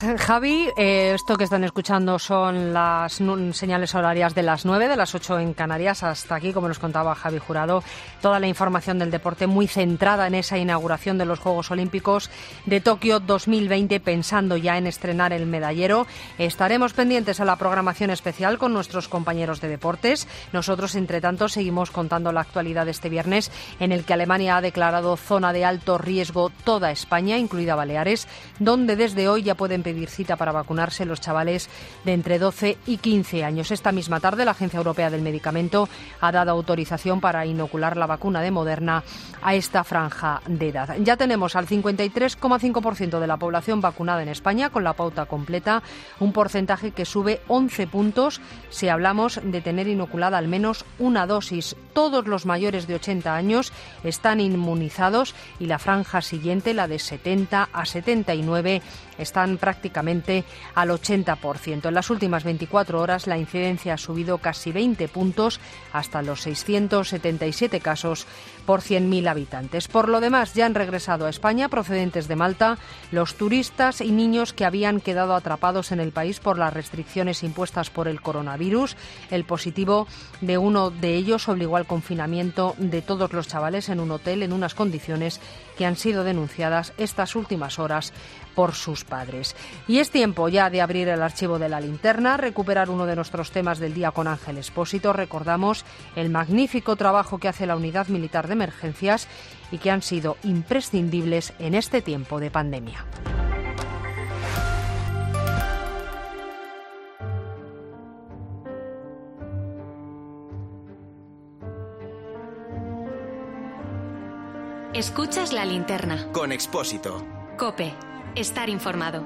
Javi, esto que están escuchando son las señales horarias de las 9, de las 8 en Canarias. Hasta aquí, como nos contaba Javi Jurado, toda la información del deporte muy centrada en esa inauguración de los Juegos Olímpicos de Tokio 2020, pensando ya en estrenar el medallero. Estaremos pendientes a la programación especial con nuestros compañeros de deportes. Nosotros, entre tanto, seguimos contando la actualidad de este viernes, en el que Alemania ha declarado zona de alto riesgo toda España, incluida Baleares, donde desde hoy ya pueden pedir cita para vacunarse los chavales de entre 12 y 15 años. Esta misma tarde la Agencia Europea del Medicamento ha dado autorización para inocular la vacuna de Moderna a esta franja de edad. Ya tenemos al 53,5% de la población vacunada en España con la pauta completa, un porcentaje que sube 11 puntos si hablamos de tener inoculada al menos una dosis. Todos los mayores de 80 años están inmunizados y la franja siguiente, la de 70 a 79, están prácticamente al 80%. En las últimas 24 horas la incidencia ha subido casi 20 puntos hasta los 677 casos por 100.000 habitantes. Por lo demás, ya han regresado a España procedentes de Malta los turistas y niños que habían quedado atrapados en el país por las restricciones impuestas por el coronavirus. El positivo de uno de ellos obligó al confinamiento de todos los chavales en un hotel en unas condiciones que han sido denunciadas estas últimas horas por sus padres. Y es tiempo ya de abrir el archivo de la linterna, recuperar uno de nuestros temas del día con Ángel Expósito. Recordamos el magnífico trabajo que hace la Unidad Militar de Emergencias y que han sido imprescindibles en este tiempo de pandemia. Escuchas la linterna. Con Expósito. COPE. Estar informado.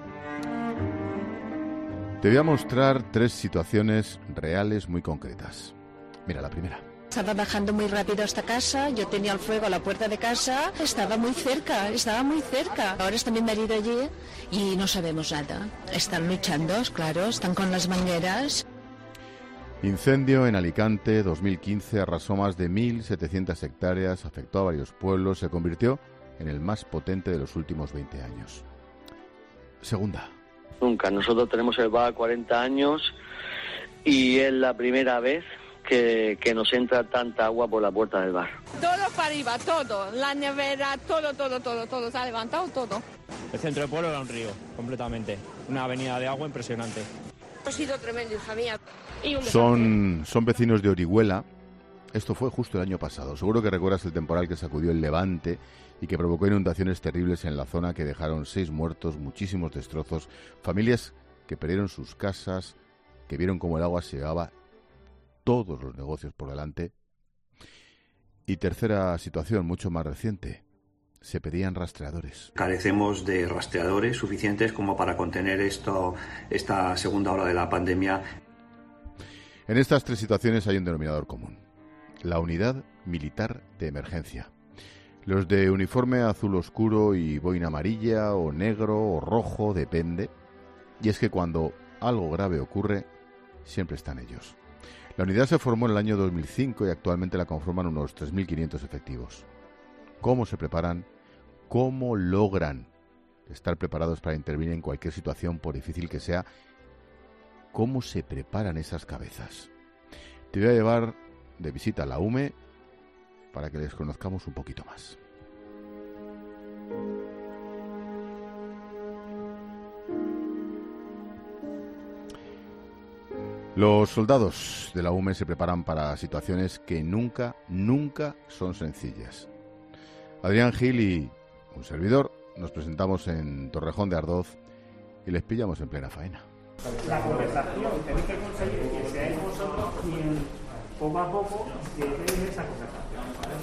Te voy a mostrar 3 situaciones reales muy concretas. Mira, la primera. Estaba bajando muy rápido hasta casa, yo tenía el fuego a la puerta de casa, estaba muy cerca. Ahora está mi marido allí y no sabemos nada. Están luchando, claro, están con las mangueras. Incendio en Alicante, 2015, arrasó más de 1.700 hectáreas, afectó a varios pueblos, se convirtió en el más potente de los últimos 20 años. Segunda. Nunca. Nosotros tenemos el bar 40 años y es la primera vez que nos entra tanta agua por la puerta del bar. Todo para arriba, todo. La nevera, todo. Se ha levantado todo. El centro del pueblo era un río, completamente. Una avenida de agua impresionante. Ha sido tremendo, hija mía. Son vecinos de Orihuela. Esto fue justo el año pasado. Seguro que recuerdas el temporal que sacudió el Levante y que provocó inundaciones terribles en la zona que dejaron 6 muertos, muchísimos destrozos, familias que perdieron sus casas, que vieron cómo el agua se llevaba todos los negocios por delante. Y tercera situación, mucho más reciente, se pedían rastreadores. Carecemos de rastreadores suficientes como para contener esta segunda ola de la pandemia. En estas 3 situaciones hay un denominador común: la Unidad Militar de Emergencia. Los de uniforme azul oscuro y boina amarilla o negro o rojo, depende. Y es que cuando algo grave ocurre, siempre están ellos. La unidad se formó en el año 2005 y actualmente la conforman unos 3.500 efectivos. ¿Cómo se preparan? ¿Cómo logran estar preparados para intervenir en cualquier situación, por difícil que sea? ¿Cómo se preparan esas cabezas? Te voy a llevar de visita a la UME para que les conozcamos un poquito más. Los soldados de la UME se preparan para situaciones que nunca son sencillas. Adrián Gil y un servidor nos presentamos en Torrejón de Ardoz y les pillamos en plena faena. La conversación, tenéis que conseguir que seáis vosotros quien poco a poco llevéis esa conversación,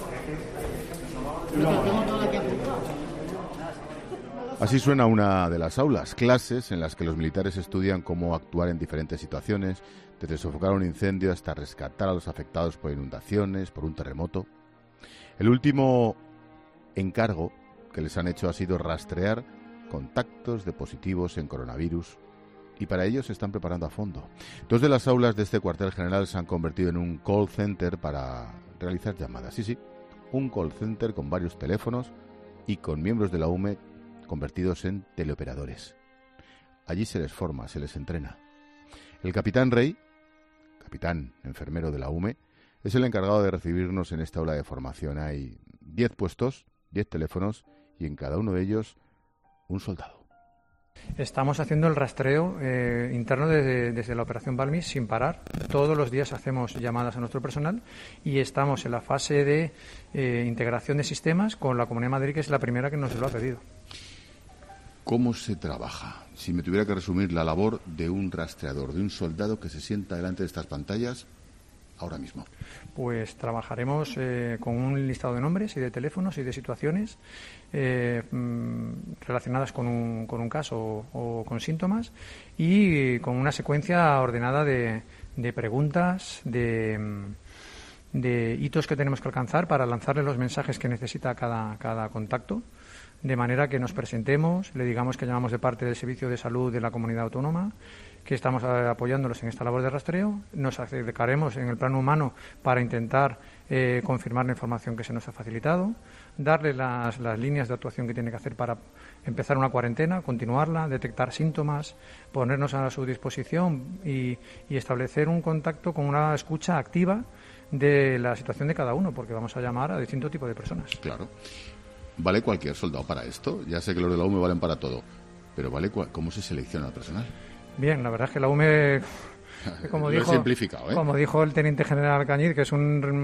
¿vale? Así suena una de las aulas, clases en las que los militares estudian cómo actuar en diferentes situaciones, desde sofocar un incendio hasta rescatar a los afectados por inundaciones, por un terremoto. El último encargo que les han hecho ha sido rastrear contactos de positivos en coronavirus, y para ello se están preparando a fondo. 2 de las aulas de este cuartel general se han convertido en un call center para realizar llamadas. Sí, un call center con varios teléfonos y con miembros de la UME convertidos en teleoperadores. allí se les forma, se les entrena. El capitán Rey, capitán enfermero de la UME, es el encargado de recibirnos en esta aula de formación. Hay 10 puestos, 10 teléfonos y en cada uno de ellos un soldado. Estamos haciendo el rastreo interno desde la operación Balmis sin parar. Todos los días hacemos llamadas a nuestro personal y estamos en la fase de integración de sistemas con la Comunidad de Madrid, que es la primera que nos lo ha pedido. ¿Cómo se trabaja? Si me tuviera que resumir la labor de un rastreador, de un soldado que se sienta delante de estas pantallas ahora mismo. Pues trabajaremos con un listado de nombres y de teléfonos y de situaciones relacionadas con un caso o con síntomas y con una secuencia ordenada de preguntas, de hitos que tenemos que alcanzar para lanzarle los mensajes que necesita cada contacto, de manera que nos presentemos, le digamos que llamamos de parte del Servicio de Salud de la Comunidad Autónoma, que estamos apoyándolos en esta labor de rastreo. Nos acercaremos en el plano humano para intentar confirmar la información que se nos ha facilitado, darle las líneas de actuación que tiene que hacer para empezar una cuarentena, continuarla, detectar síntomas, ponernos a su disposición y establecer un contacto con una escucha activa de la situación de cada uno, porque vamos a llamar a distinto tipo de personas. Claro. ¿Vale cualquier soldado para esto? Ya sé que los de la UME valen para todo, pero ¿cómo se selecciona al personal? Bien, la verdad es que la UME, como lo he simplificado, como dijo el teniente general Cañiz, que es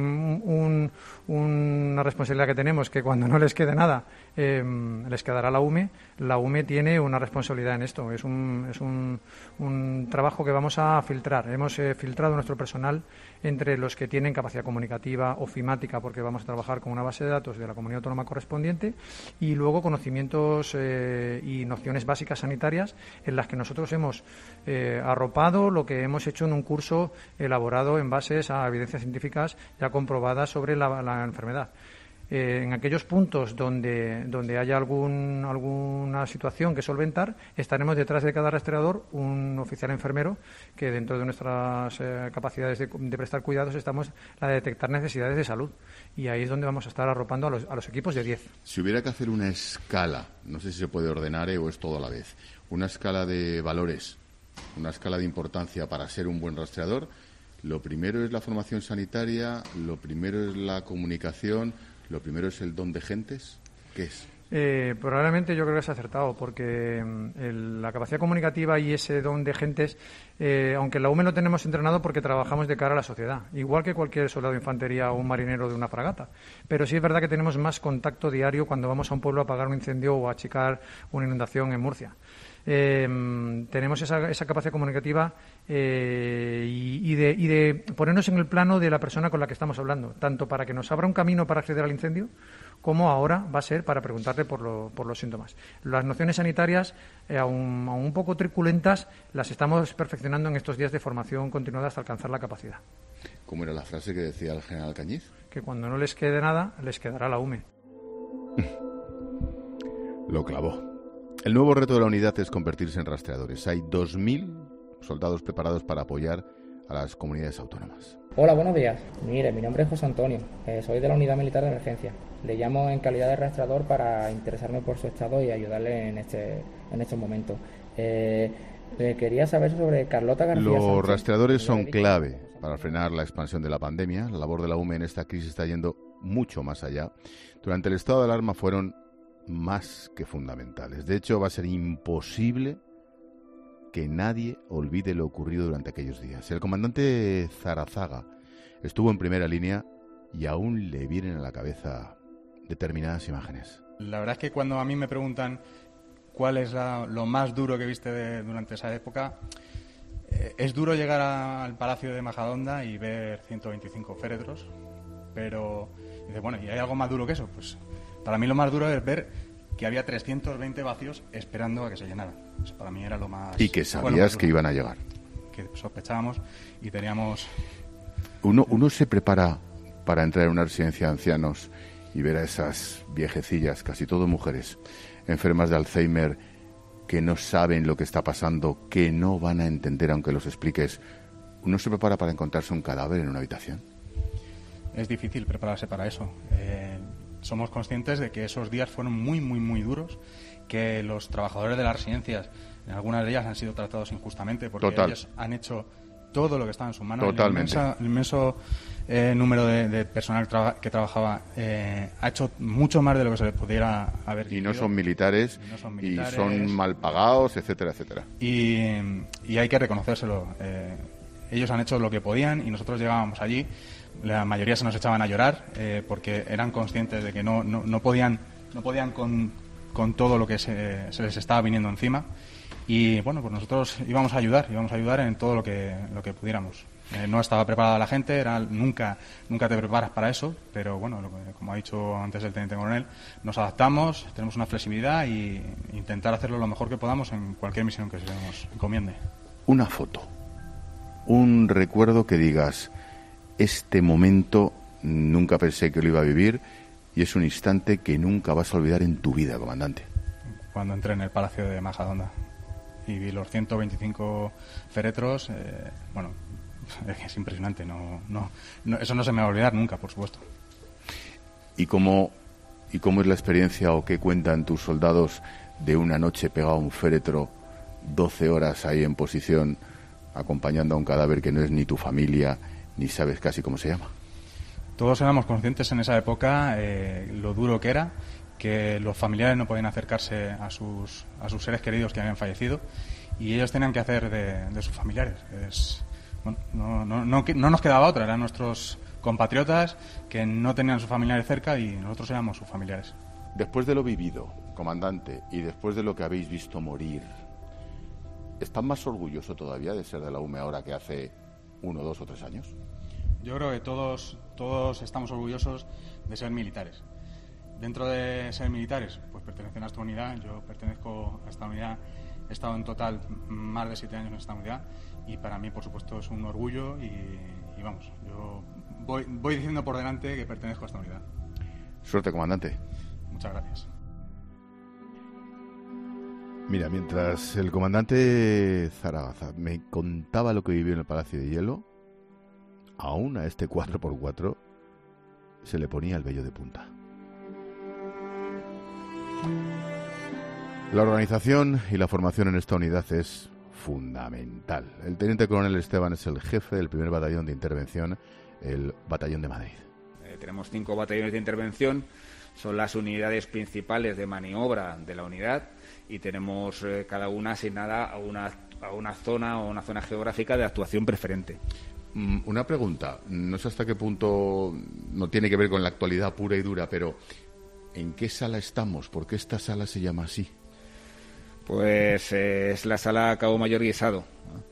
una responsabilidad que tenemos, que cuando no les quede nada les quedará a la UME. La UME tiene una responsabilidad en esto. Es un trabajo que vamos a filtrar. Hemos filtrado nuestro personal entre los que tienen capacidad comunicativa, ofimática, porque vamos a trabajar con una base de datos de la comunidad autónoma correspondiente, y luego conocimientos y nociones básicas sanitarias en las que nosotros hemos arropado lo que hemos hecho en un curso elaborado en bases a evidencias científicas ya comprobadas sobre la enfermedad. En aquellos puntos donde haya alguna situación que solventar, estaremos detrás de cada rastreador un oficial enfermero que, dentro de nuestras capacidades de prestar cuidados, estamos la de detectar necesidades de salud. Y ahí es donde vamos a estar arropando a los equipos de 10. Si hubiera que hacer una escala, no sé si se puede ordenar o es todo a la vez, una escala de valores, una escala de importancia para ser un buen rastreador, lo primero es la formación sanitaria, lo primero es la comunicación, lo primero es el don de gentes. ¿Qué es? Probablemente yo creo que es acertado, porque la capacidad comunicativa y ese don de gentes, aunque en la UME lo tenemos entrenado porque trabajamos de cara a la sociedad, igual que cualquier soldado de infantería o un marinero de una fragata. Pero sí es verdad que tenemos más contacto diario cuando vamos a un pueblo a apagar un incendio o a achicar una inundación en Murcia. Tenemos esa capacidad comunicativa y de ponernos en el plano de la persona con la que estamos hablando, tanto para que nos abra un camino para acceder al incendio, como ahora va a ser para preguntarle por los síntomas. Las nociones sanitarias, aún un poco truculentas, las estamos perfeccionando en estos días de formación continuada hasta alcanzar la capacidad. ¿Cómo era la frase que decía el general Cañiz? Que cuando no les quede nada, les quedará la UME. Lo clavó. El nuevo reto de la unidad es convertirse en rastreadores. Hay 2.000 soldados preparados para apoyar a las comunidades autónomas. Hola, buenos días. Mire, mi nombre es José Antonio. Soy de la Unidad Militar de Emergencia. Le llamo en calidad de rastreador para interesarme por su estado y ayudarle en estos momentos. Quería saber sobre Carlota García Los Sánchez. rastreadores son clave para frenar la expansión de la pandemia. La labor de la UME en esta crisis está yendo mucho más allá. Durante el estado de alarma fueron más que fundamentales. De hecho, va a ser imposible que nadie olvide lo ocurrido durante aquellos días. El comandante Zarazaga estuvo en primera línea y aún le vienen a la cabeza determinadas imágenes. La verdad es que cuando a mí me preguntan cuál es lo más duro que viste durante esa época, es duro llegar al Palacio de Majadahonda y ver 125 féretros, pero dice, bueno, ¿y hay algo más duro que eso? Pues para mí lo más duro es ver que había 320 vacíos esperando a que se llenaran. Eso para mí era lo más... Y que sabías que iban a llegar. Que sospechábamos y teníamos... Uno se prepara para entrar en una residencia de ancianos y ver a esas viejecillas, casi todo mujeres, enfermas de Alzheimer, que no saben lo que está pasando, que no van a entender aunque los expliques. ¿Uno se prepara para encontrarse un cadáver en una habitación? Es difícil prepararse para eso. Somos conscientes de que esos días fueron muy, muy, muy duros, que los trabajadores de las residencias En algunas de ellas han sido tratados injustamente porque Total. ellos han hecho todo lo que estaba en sus manos. Totalmente. El inmenso número de personal que trabajaba ha hecho mucho más de lo que se le pudiera haber Y no exigido. son militares, Y no son y militares. son mal pagados, etcétera, etcétera. Y hay que reconocérselo. Ellos han hecho lo que podían y nosotros llegábamos allí. La mayoría se nos echaban a llorar porque eran conscientes de que no podían con todo lo que se les estaba viniendo encima. Y bueno, pues nosotros íbamos a ayudar en todo lo que pudiéramos. No estaba preparada la gente, nunca te preparas para eso, pero bueno, como ha dicho antes el teniente coronel, nos adaptamos, tenemos una flexibilidad y intentar hacerlo lo mejor que podamos en cualquier misión que se nos encomiende. Una foto, un recuerdo que digas, este momento nunca pensé que lo iba a vivir y es un instante que nunca vas a olvidar en tu vida, comandante. Cuando entré en el Palacio de Majadahonda y vi los 125 féretros, bueno, es impresionante, eso no se me va a olvidar nunca, por supuesto. ¿Y cómo es la experiencia o qué cuentan tus soldados de una noche pegado a un féretro, 12 horas ahí en posición, acompañando a un cadáver que no es ni tu familia, ni sabes casi cómo se llama? Todos éramos conscientes en esa época lo duro que era, que los familiares no podían acercarse a sus seres queridos que habían fallecido y ellos tenían que hacer de sus familiares. Bueno, no nos quedaba otra, eran nuestros compatriotas que no tenían a sus familiares cerca y nosotros éramos sus familiares. Después de lo vivido, comandante, y después de lo que habéis visto morir, ¿están más orgulloso todavía de ser de la UME ahora que hace 1, 2 o 3 años? Yo creo que todos estamos orgullosos de ser militares. Dentro de ser militares, pues pertenecen a esta unidad. Yo pertenezco a esta unidad. He estado en total más de 7 años en esta unidad y para mí, por supuesto, es un orgullo y vamos, yo voy diciendo por delante que pertenezco a esta unidad. Suerte, comandante. Muchas gracias. Mira, mientras el comandante Zaragoza me contaba lo que vivió en el Palacio de Hielo, aún a este 4x4 se le ponía el vello de punta. La organización y la formación en esta unidad es fundamental. El teniente coronel Esteban es el jefe del primer batallón de intervención, el Batallón de Madrid. Tenemos 5 batallones de intervención, son las unidades principales de maniobra de la unidad y tenemos cada una asignada a una zona o una zona geográfica de actuación preferente. Una pregunta, no sé hasta qué punto no tiene que ver con la actualidad pura y dura, pero ¿en qué sala estamos? ¿Por qué esta sala se llama así? Pues es la sala Cabo Mayor Guisado.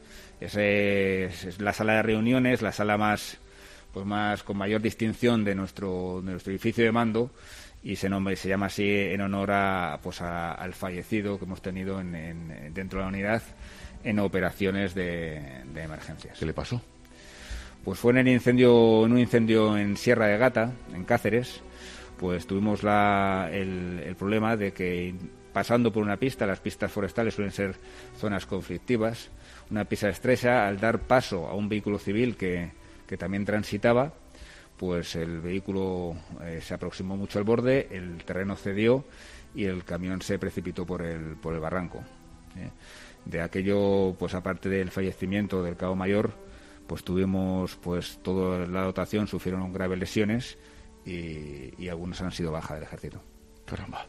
Es la sala de reuniones, la sala más con mayor distinción de nuestro edificio de mando y se llama así en honor al fallecido que hemos tenido dentro de la unidad en operaciones de emergencias. ¿Qué le pasó? Pues fue en un incendio en Sierra de Gata, en Cáceres. Pues tuvimos el problema de que pasando por una pista, las pistas forestales suelen ser zonas conflictivas, una pista estrecha, al dar paso a un vehículo civil que también transitaba, pues el vehículo se aproximó mucho al borde, el terreno cedió y el camión se precipitó por el barranco. De aquello, pues aparte del fallecimiento del cabo mayor, pues tuvimos, pues toda la dotación sufrieron graves lesiones y algunos han sido baja del ejército. Caramba.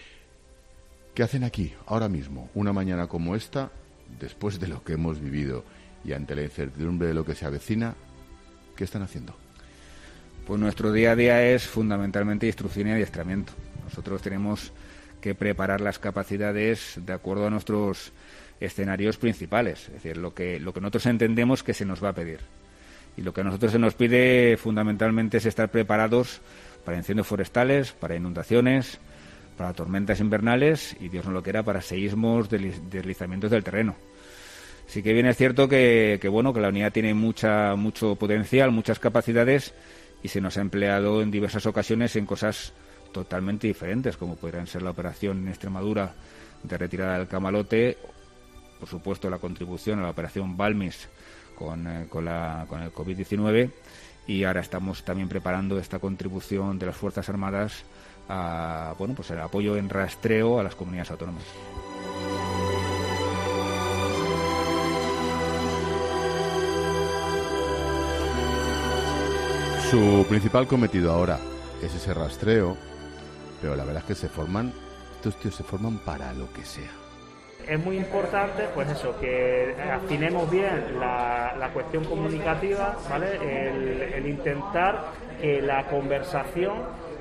¿Qué hacen aquí, ahora mismo, una mañana como esta, después de lo que hemos vivido y ante la incertidumbre de lo que se avecina? ¿Qué están haciendo? Pues nuestro día a día es fundamentalmente instrucción y adiestramiento. Nosotros tenemos que preparar las capacidades de acuerdo a nuestros escenarios principales, es decir, lo que nosotros entendemos que se nos va a pedir. Y lo que a nosotros se nos pide fundamentalmente es estar preparados para incendios forestales, para inundaciones, para tormentas invernales y, Dios no lo quiera, para seísmos, deslizamientos del terreno. Sí que bien es cierto que la unidad tiene mucho potencial, muchas capacidades y se nos ha empleado en diversas ocasiones en cosas totalmente diferentes, como podrían ser la operación en Extremadura de retirada del Camalote, por supuesto la contribución a la operación Balmis con el COVID-19 y ahora estamos también preparando esta contribución de las Fuerzas Armadas a el apoyo en rastreo a las comunidades autónomas. Su principal cometido ahora es ese rastreo, pero la verdad es que estos tíos se forman para lo que sea. Es muy importante, pues eso, que afinemos bien la cuestión comunicativa, ¿vale? El intentar que la conversación,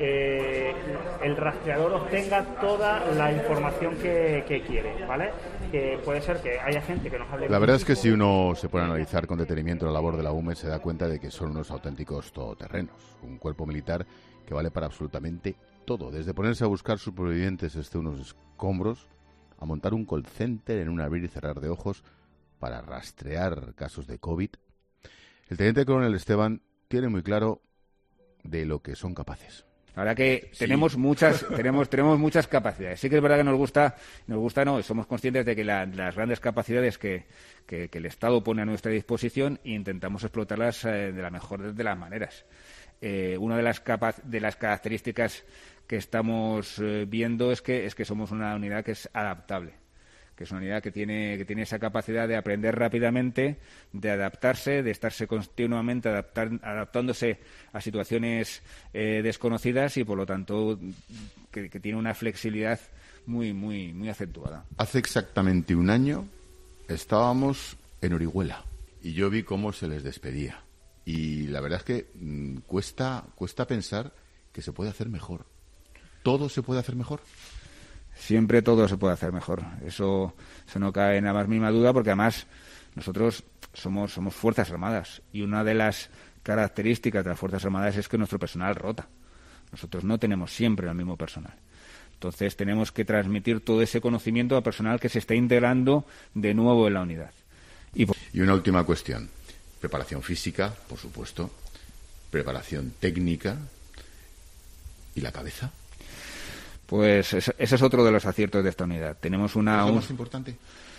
el rastreador obtenga toda la información que quiere, ¿vale? Que puede ser que haya gente que nos hable... La verdad es que si uno se pone a analizar con detenimiento la labor de la UME, se da cuenta de que son unos auténticos todoterrenos. Un cuerpo militar que vale para absolutamente todo, desde ponerse a buscar supervivientes desde unos escombros, a montar un call center en un abrir y cerrar de ojos para rastrear casos de COVID. El teniente coronel Esteban tiene muy claro de lo que son capaces. La verdad que tenemos muchas capacidades. Sí que es verdad que nos gusta no, somos conscientes de que las grandes capacidades que el Estado pone a nuestra disposición e intentamos explotarlas de la mejor de las maneras. Una de las características que estamos viendo es que somos una unidad que es adaptable, que es una unidad que tiene esa capacidad de aprender rápidamente, de adaptarse, de estarse continuamente adaptándose a situaciones desconocidas y, por lo tanto, que tiene una flexibilidad muy, muy, muy acentuada. Hace exactamente un año estábamos en Orihuela y yo vi cómo se les despedía. Y la verdad es que cuesta pensar que se puede hacer mejor. ¿Todo se puede hacer mejor? Siempre todo se puede hacer mejor. Eso no cae en la más mínima duda, porque además nosotros somos Fuerzas Armadas y una de las características de las Fuerzas Armadas es que nuestro personal rota. Nosotros no tenemos siempre el mismo personal. Entonces tenemos que transmitir todo ese conocimiento al personal que se está integrando de nuevo en la unidad. Y una última cuestión. Preparación física, por supuesto. Preparación técnica. ¿Y la cabeza? Pues ese es otro de los aciertos de esta unidad. Tenemos ¿Es lo más importante?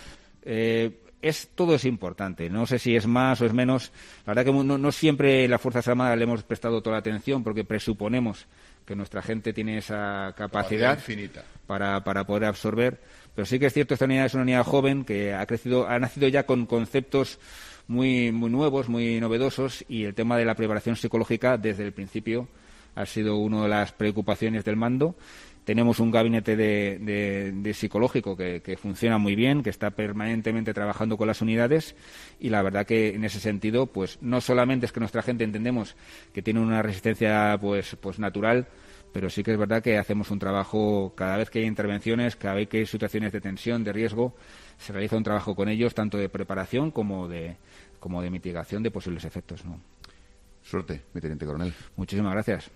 Todo es importante. No sé si es más o es menos. La verdad que no siempre las Fuerzas Armadas le hemos prestado toda la atención, porque presuponemos que nuestra gente tiene esa capacidad infinita para poder absorber. Pero sí que es cierto, esta unidad es una unidad joven que ha nacido ya con conceptos muy, muy nuevos, muy novedosos, y el tema de la preparación psicológica desde el principio ha sido una de las preocupaciones del mando. Tenemos un gabinete de psicológico que funciona muy bien, que está permanentemente trabajando con las unidades, y la verdad que en ese sentido, pues no solamente es que nuestra gente entendemos que tiene una resistencia pues natural, pero sí que es verdad que hacemos un trabajo cada vez que hay intervenciones, cada vez que hay situaciones de tensión, de riesgo, se realiza un trabajo con ellos, tanto de preparación como de mitigación de posibles efectos, ¿no? Suerte, mi teniente coronel. Muchísimas gracias.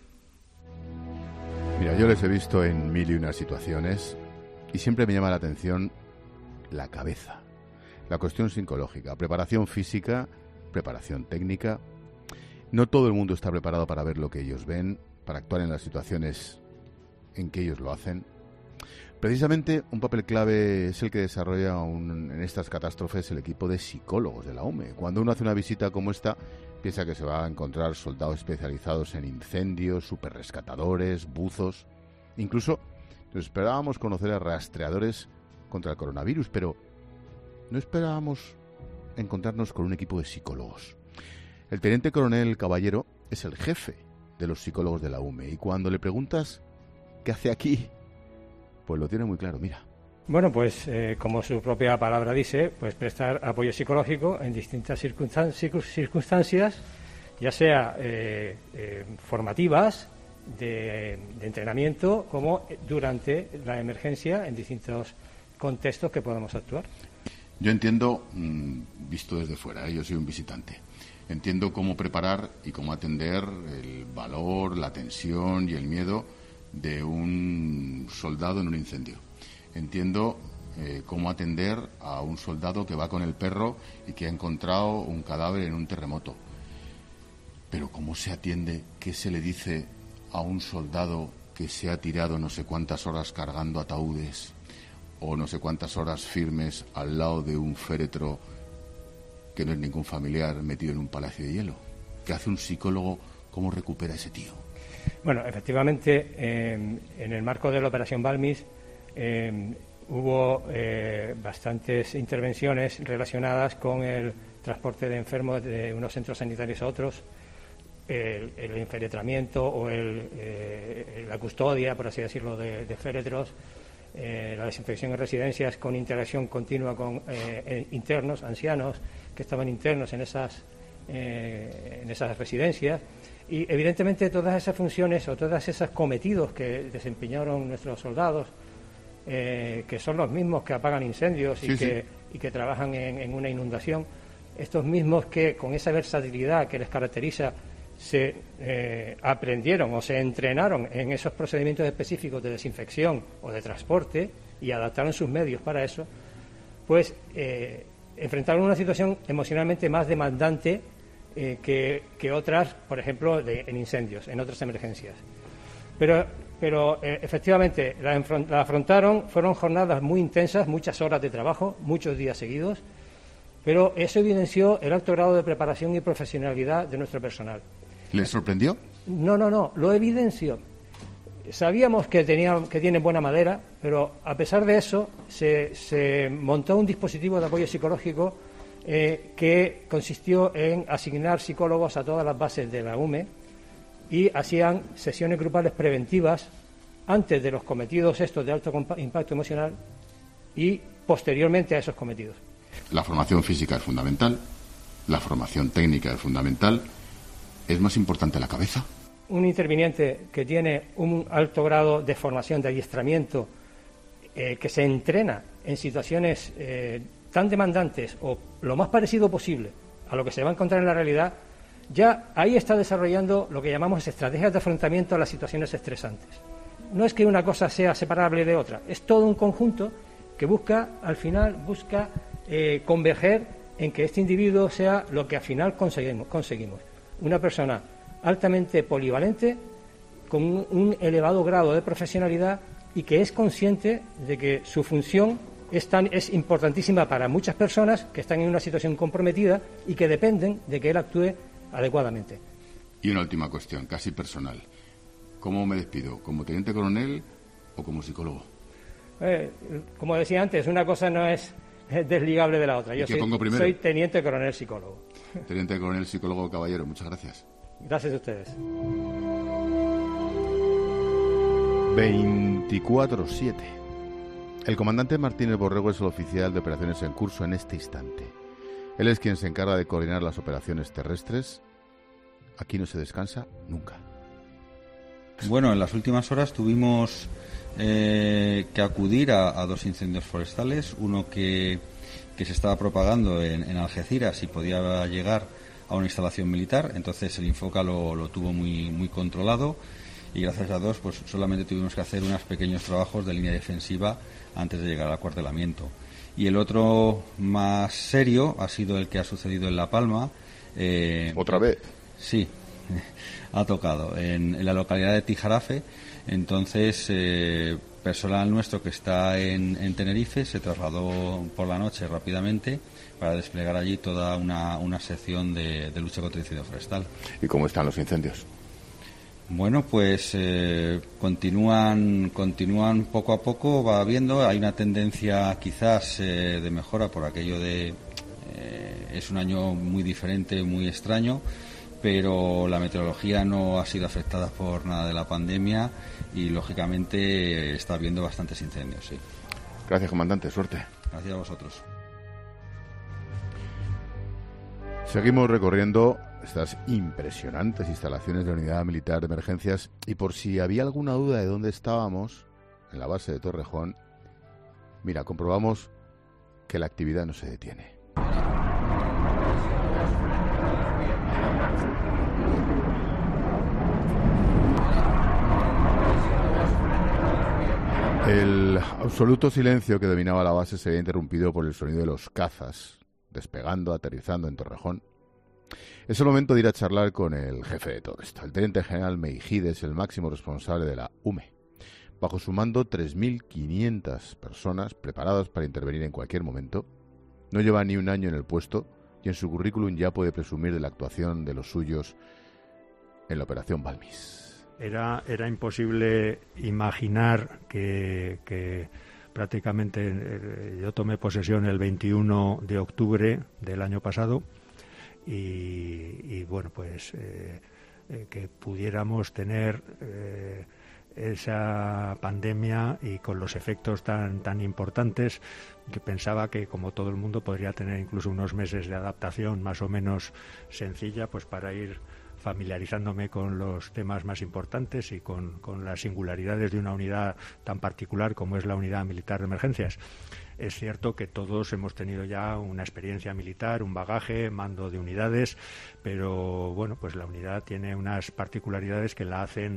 Mira, yo les he visto en mil y unas situaciones y siempre me llama la atención la cabeza, la cuestión psicológica, preparación física, preparación técnica. No todo el mundo está preparado para ver lo que ellos ven, para actuar en las situaciones en que ellos lo hacen. Precisamente un papel clave es el que desarrolla en estas catástrofes el equipo de psicólogos de la UME. Cuando uno hace una visita como esta, piensa que se va a encontrar soldados especializados en incendios, superrescatadores, buzos. Incluso nos esperábamos conocer a rastreadores contra el coronavirus, pero no esperábamos encontrarnos con un equipo de psicólogos. El teniente coronel Caballero es el jefe de los psicólogos de la UME, y cuando le preguntas qué hace aquí, pues lo tiene muy claro, mira. Bueno, pues como su propia palabra dice, pues prestar apoyo psicológico en distintas circunstancias, ya sea formativas, de entrenamiento, como durante la emergencia en distintos contextos que podamos actuar. Yo entiendo, visto desde fuera, yo soy un visitante, entiendo cómo preparar y cómo atender el valor, la tensión y el miedo de un soldado en un incendio. Entiendo cómo atender a un soldado que va con el perro y que ha encontrado un cadáver en un terremoto. Pero ¿cómo se atiende? ¿Qué se le dice a un soldado que se ha tirado no sé cuántas horas cargando ataúdes o no sé cuántas horas firmes al lado de un féretro que no es ningún familiar metido en un palacio de hielo? ¿Qué hace un psicólogo? ¿Cómo recupera a ese tío? Bueno, efectivamente, en el marco de la Operación Balmis hubo bastantes intervenciones relacionadas con el transporte de enfermos de unos centros sanitarios a otros, el enfenetramiento o la custodia, por así decirlo, de féretros, la desinfección en residencias con interacción continua con internos, ancianos que estaban internos en esas residencias. Y evidentemente todas esas funciones o todos esos cometidos que desempeñaron nuestros soldados, que son los mismos que apagan incendios y que trabajan en una inundación, estos mismos que con esa versatilidad que les caracteriza se aprendieron o se entrenaron en esos procedimientos específicos de desinfección o de transporte y adaptaron sus medios para eso, pues enfrentaron una situación emocionalmente más demandante que otras, por ejemplo, en incendios, en otras emergencias. Pero efectivamente la afrontaron, fueron jornadas muy intensas, muchas horas de trabajo, muchos días seguidos, pero eso evidenció el alto grado de preparación y profesionalidad de nuestro personal. ¿Les sorprendió? No, lo evidenció. Sabíamos que tienen buena madera, pero a pesar de eso se montó un dispositivo de apoyo psicológico que consistió en asignar psicólogos a todas las bases de la UME y hacían sesiones grupales preventivas antes de los cometidos estos de alto impacto emocional y posteriormente a esos cometidos. La formación física es fundamental, la formación técnica es fundamental. ¿Es más importante la cabeza? Un interviniente que tiene un alto grado de formación, de adiestramiento, que se entrena en situaciones tan demandantes o lo más parecido posible a lo que se va a encontrar en la realidad, ya ahí está desarrollando lo que llamamos estrategias de afrontamiento a las situaciones estresantes. No es que una cosa sea separable de otra, es todo un conjunto que al final busca converger en que este individuo sea lo que al final conseguimos. Una persona altamente polivalente, con un elevado grado de profesionalidad y que es consciente de que su función es importantísima para muchas personas que están en una situación comprometida y que dependen de que él actúe adecuadamente. Y una última cuestión, casi personal. ¿Cómo me despido? ¿Como teniente coronel o como psicólogo? Como decía antes, una cosa no es desligable de la otra. Yo soy teniente coronel psicólogo. Teniente coronel psicólogo Caballero, muchas gracias. Gracias a ustedes. 24/7. El comandante Martínez Borrego es el oficial de operaciones en curso en este instante. Él es quien se encarga de coordinar las operaciones terrestres. Aquí no se descansa nunca. Bueno, en las últimas horas tuvimos que acudir a dos incendios forestales, uno que se estaba propagando en Algeciras y podía llegar a una instalación militar. Entonces el Infoca lo tuvo muy controlado y gracias a Dios pues solamente tuvimos que hacer unos pequeños trabajos de línea defensiva antes de llegar al acuartelamiento. Y el otro más serio ha sido el que ha sucedido en La Palma. ¿Otra vez? Sí, ha tocado en la localidad de Tijarafe. Entonces personal nuestro que está en Tenerife se trasladó por la noche rápidamente para desplegar allí toda una sección de lucha contra el incendio forestal. ¿Y cómo están los incendios? Bueno, pues continúan poco a poco, va habiendo, hay una tendencia quizás de mejora por aquello de es un año muy diferente, muy extraño, pero la meteorología no ha sido afectada por nada de la pandemia y lógicamente está habiendo bastantes incendios, sí. Gracias, comandante, suerte. Gracias a vosotros. Seguimos recorriendo estas impresionantes instalaciones de la Unidad Militar de Emergencias y por si había alguna duda de dónde estábamos, en la base de Torrejón, mira, comprobamos que la actividad no se detiene. El absoluto silencio que dominaba la base se había interrumpido por el sonido de los cazas despegando, aterrizando en Torrejón. Es el momento de ir a charlar con el jefe de todo esto, el teniente general Meijides, el máximo responsable de la UME. Bajo su mando, 3.500 personas preparadas para intervenir en cualquier momento. No lleva ni un año en el puesto y en su currículum ya puede presumir de la actuación de los suyos en la Operación Balmis. Era imposible imaginar que prácticamente yo tomé posesión el 21 de octubre del año pasado y bueno, pues que pudiéramos tener esa pandemia y con los efectos tan importantes, que pensaba que, como todo el mundo, podría tener incluso unos meses de adaptación más o menos sencilla, pues para ir familiarizándome con los temas más importantes y con las singularidades de una unidad tan particular como es la Unidad Militar de Emergencias. Es cierto que todos hemos tenido ya una experiencia militar, un bagaje, mando de unidades, pero bueno, pues la unidad tiene unas particularidades que la hacen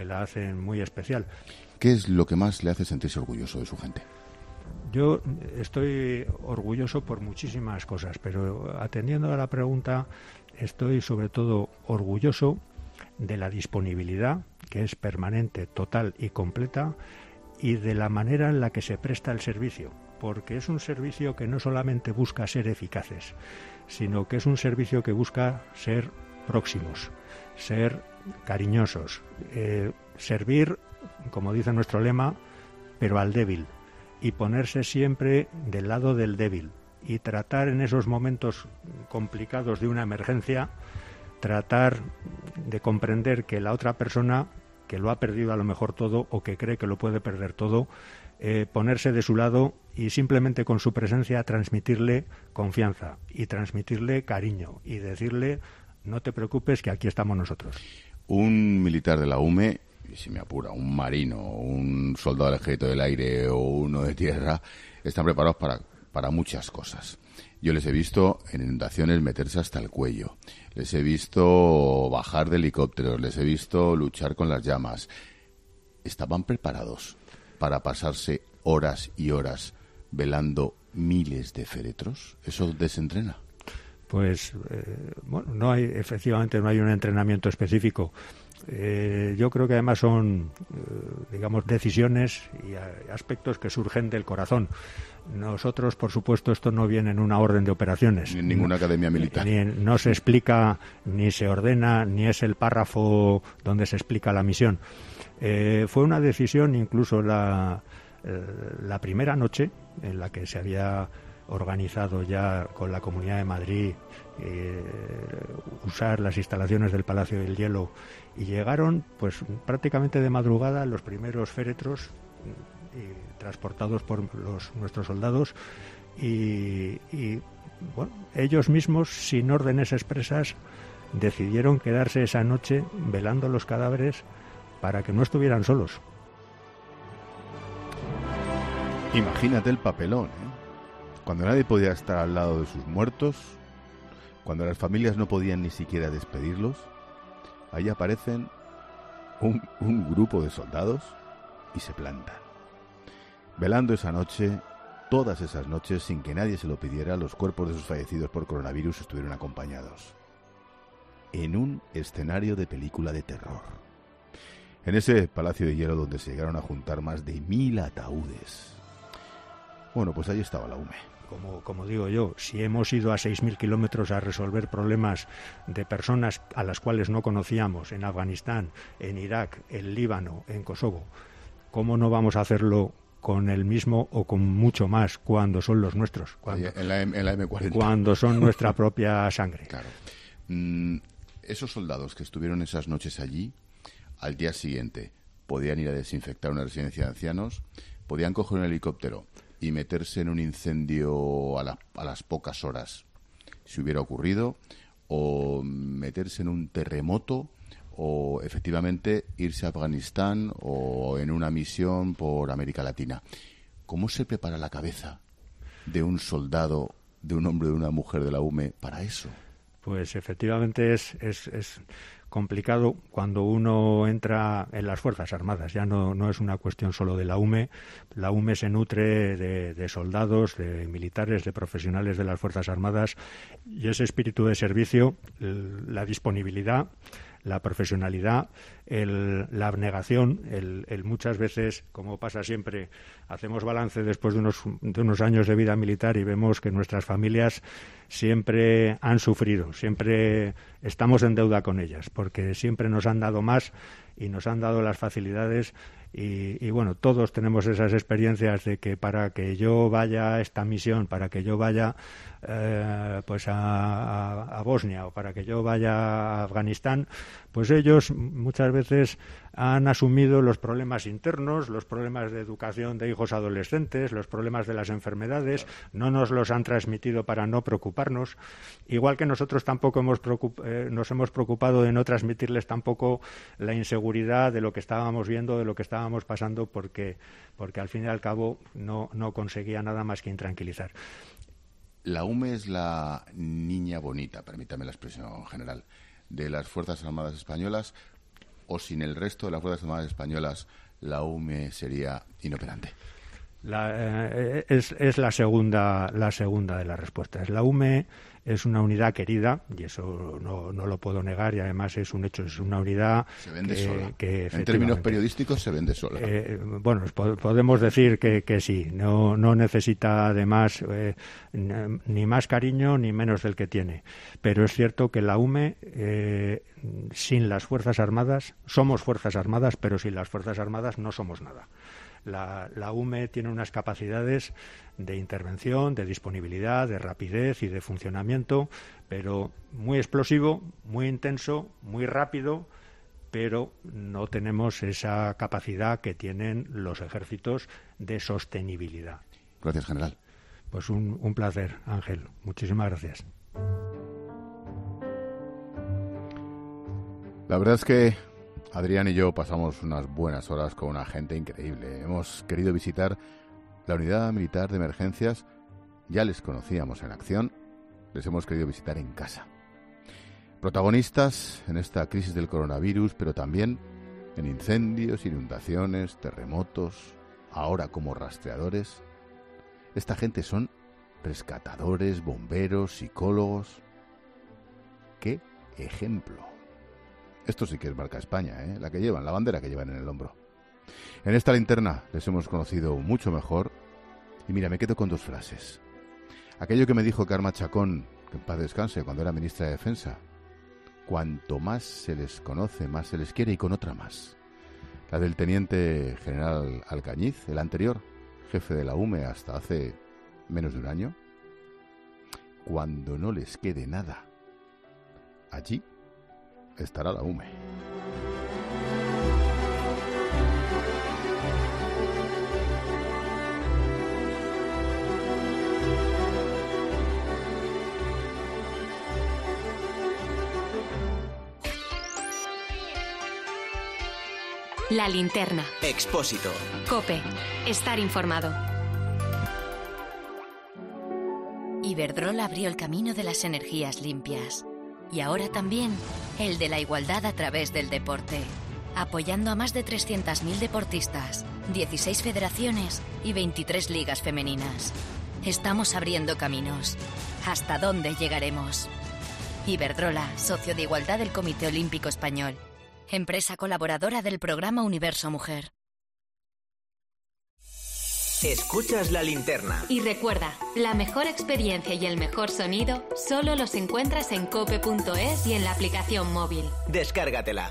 muy especial. ¿Qué es lo que más le hace sentirse orgulloso de su gente? Yo estoy orgulloso por muchísimas cosas, pero atendiendo a la pregunta, estoy sobre todo orgulloso de la disponibilidad, que es permanente, total y completa, y de la manera en la que se presta el servicio, porque es un servicio que no solamente busca ser eficaces, sino que es un servicio que busca ser próximos, ser cariñosos, servir, como dice nuestro lema, pero al débil, y ponerse siempre del lado del débil, y tratar en esos momentos complicados de una emergencia, tratar de comprender que la otra persona, que lo ha perdido a lo mejor todo o que cree que lo puede perder todo, ponerse de su lado y simplemente con su presencia transmitirle confianza y transmitirle cariño y decirle: no te preocupes, que aquí estamos nosotros. Un militar de la UME, y si me apura, un marino, un soldado del Ejército del Aire o uno de tierra, están preparados para muchas cosas. Yo les he visto en inundaciones meterse hasta el cuello, les he visto bajar de helicópteros, les he visto luchar con las llamas. ¿Estaban preparados para pasarse horas y horas velando miles de féretros? ¿Eso desentrena? Pues, bueno, efectivamente no hay un entrenamiento específico. Yo creo que además son, digamos, decisiones y aspectos que surgen del corazón. Nosotros, por supuesto, esto no viene en una orden de operaciones. Ni en ninguna academia militar. No se explica, ni se ordena, ni es el párrafo donde se explica la misión. Fue una decisión, incluso la primera noche en la que se había organizado ya con la Comunidad de Madrid usar las instalaciones del Palacio del Hielo, y llegaron pues prácticamente de madrugada los primeros féretros transportados por nuestros soldados y bueno, ellos mismos, sin órdenes expresas, decidieron quedarse esa noche velando los cadáveres para que no estuvieran solos. Imagínate el papelón, ¿eh? Cuando nadie podía estar al lado de sus muertos, cuando las familias no podían ni siquiera despedirlos, ahí aparecen un grupo de soldados y se plantan. Velando esa noche, todas esas noches, sin que nadie se lo pidiera, los cuerpos de sus fallecidos por coronavirus estuvieron acompañados. En un escenario de película de terror. En ese Palacio de Hielo donde se llegaron a juntar más de 1000 ataúdes. Bueno, pues ahí estaba la UME. Como digo yo, si hemos ido a 6.000 kilómetros a resolver problemas de personas a las cuales no conocíamos en Afganistán, en Irak, en Líbano, en Kosovo, ¿cómo no vamos a hacerlo con el mismo o con mucho más cuando son los nuestros? En la M40. Cuando son nuestra propia sangre. Claro. Esos soldados que estuvieron esas noches allí, al día siguiente podían ir a desinfectar una residencia de ancianos, podían coger un helicóptero y meterse en un incendio a las pocas horas, si hubiera ocurrido, o meterse en un terremoto, o efectivamente irse a Afganistán o en una misión por América Latina. ¿Cómo se prepara la cabeza de un soldado, de un hombre o de una mujer de la UME para eso? Pues efectivamente es complicado cuando uno entra en las Fuerzas Armadas. Ya no es una cuestión solo de la UME. La UME se nutre de soldados, de militares, de profesionales de las Fuerzas Armadas, y ese espíritu de servicio, la disponibilidad, la profesionalidad, la abnegación, el muchas veces, como pasa siempre, hacemos balance después de unos años de vida militar y vemos que nuestras familias siempre han sufrido, siempre estamos en deuda con ellas, porque siempre nos han dado más y nos han dado las facilidades. Y bueno, todos tenemos esas experiencias de que para que yo vaya a esta misión, para que yo vaya pues a Bosnia, o para que yo vaya a Afganistán, pues ellos muchas veces han asumido los problemas internos, los problemas de educación de hijos adolescentes, los problemas de las enfermedades, no nos los han transmitido para no preocuparnos, igual que nosotros tampoco nos hemos preocupado de no transmitirles tampoco la inseguridad de lo que estábamos viendo, de lo que estábamos pasando, porque al fin y al cabo no conseguía nada más que intranquilizar. La UME es la niña bonita, permítame la expresión general, de las Fuerzas Armadas Españolas, o sin el resto de las Fuerzas Armadas Españolas la UME sería inoperante. Es la segunda de las respuestas. La UME es una unidad querida, y eso no lo puedo negar, y además es un hecho, es una unidad se vende sola. Que en términos periodísticos se vende sola. Bueno, podemos decir que sí, no necesita además ni más cariño ni menos del que tiene, pero es cierto que la UME sin las Fuerzas Armadas, somos Fuerzas Armadas, pero sin las Fuerzas Armadas no somos nada. La UME tiene unas capacidades de intervención, de disponibilidad, de rapidez y de funcionamiento, pero muy explosivo, muy intenso, muy rápido, pero no tenemos esa capacidad que tienen los ejércitos de sostenibilidad. Gracias, general. Pues un placer, Ángel. Muchísimas gracias. La verdad es que Adrián y yo pasamos unas buenas horas con una gente increíble. Hemos querido visitar la Unidad Militar de Emergencias. Ya les conocíamos en acción. Les hemos querido visitar en casa. Protagonistas en esta crisis del coronavirus, pero también en incendios, inundaciones, terremotos, ahora como rastreadores. Esta gente son rescatadores, bomberos, psicólogos. ¡Qué ejemplo! Esto sí que es marca España, la que llevan, la bandera que llevan en el hombro. En esta linterna les hemos conocido mucho mejor. Y mira, me quedo con dos frases. Aquello que me dijo Karma Chacón, que en paz descanse, cuando era ministra de Defensa. Cuanto más se les conoce, más se les quiere, y con otra más. La del teniente general Alcañiz, el anterior jefe de la UME hasta hace menos de un año. Cuando no les quede nada, allí estará la UME. La linterna. Expósito. COPE. Estar informado. Iberdrola abrió el camino de las energías limpias. Y ahora también el de la igualdad a través del deporte, apoyando a más de 300.000 deportistas, 16 federaciones y 23 ligas femeninas. Estamos abriendo caminos. ¿Hasta dónde llegaremos? Iberdrola, socio de igualdad del Comité Olímpico Español, empresa colaboradora del programa Universo Mujer. Escuchas la linterna. Y recuerda, la mejor experiencia y el mejor sonido solo los encuentras en cope.es y en la aplicación móvil. Descárgatela.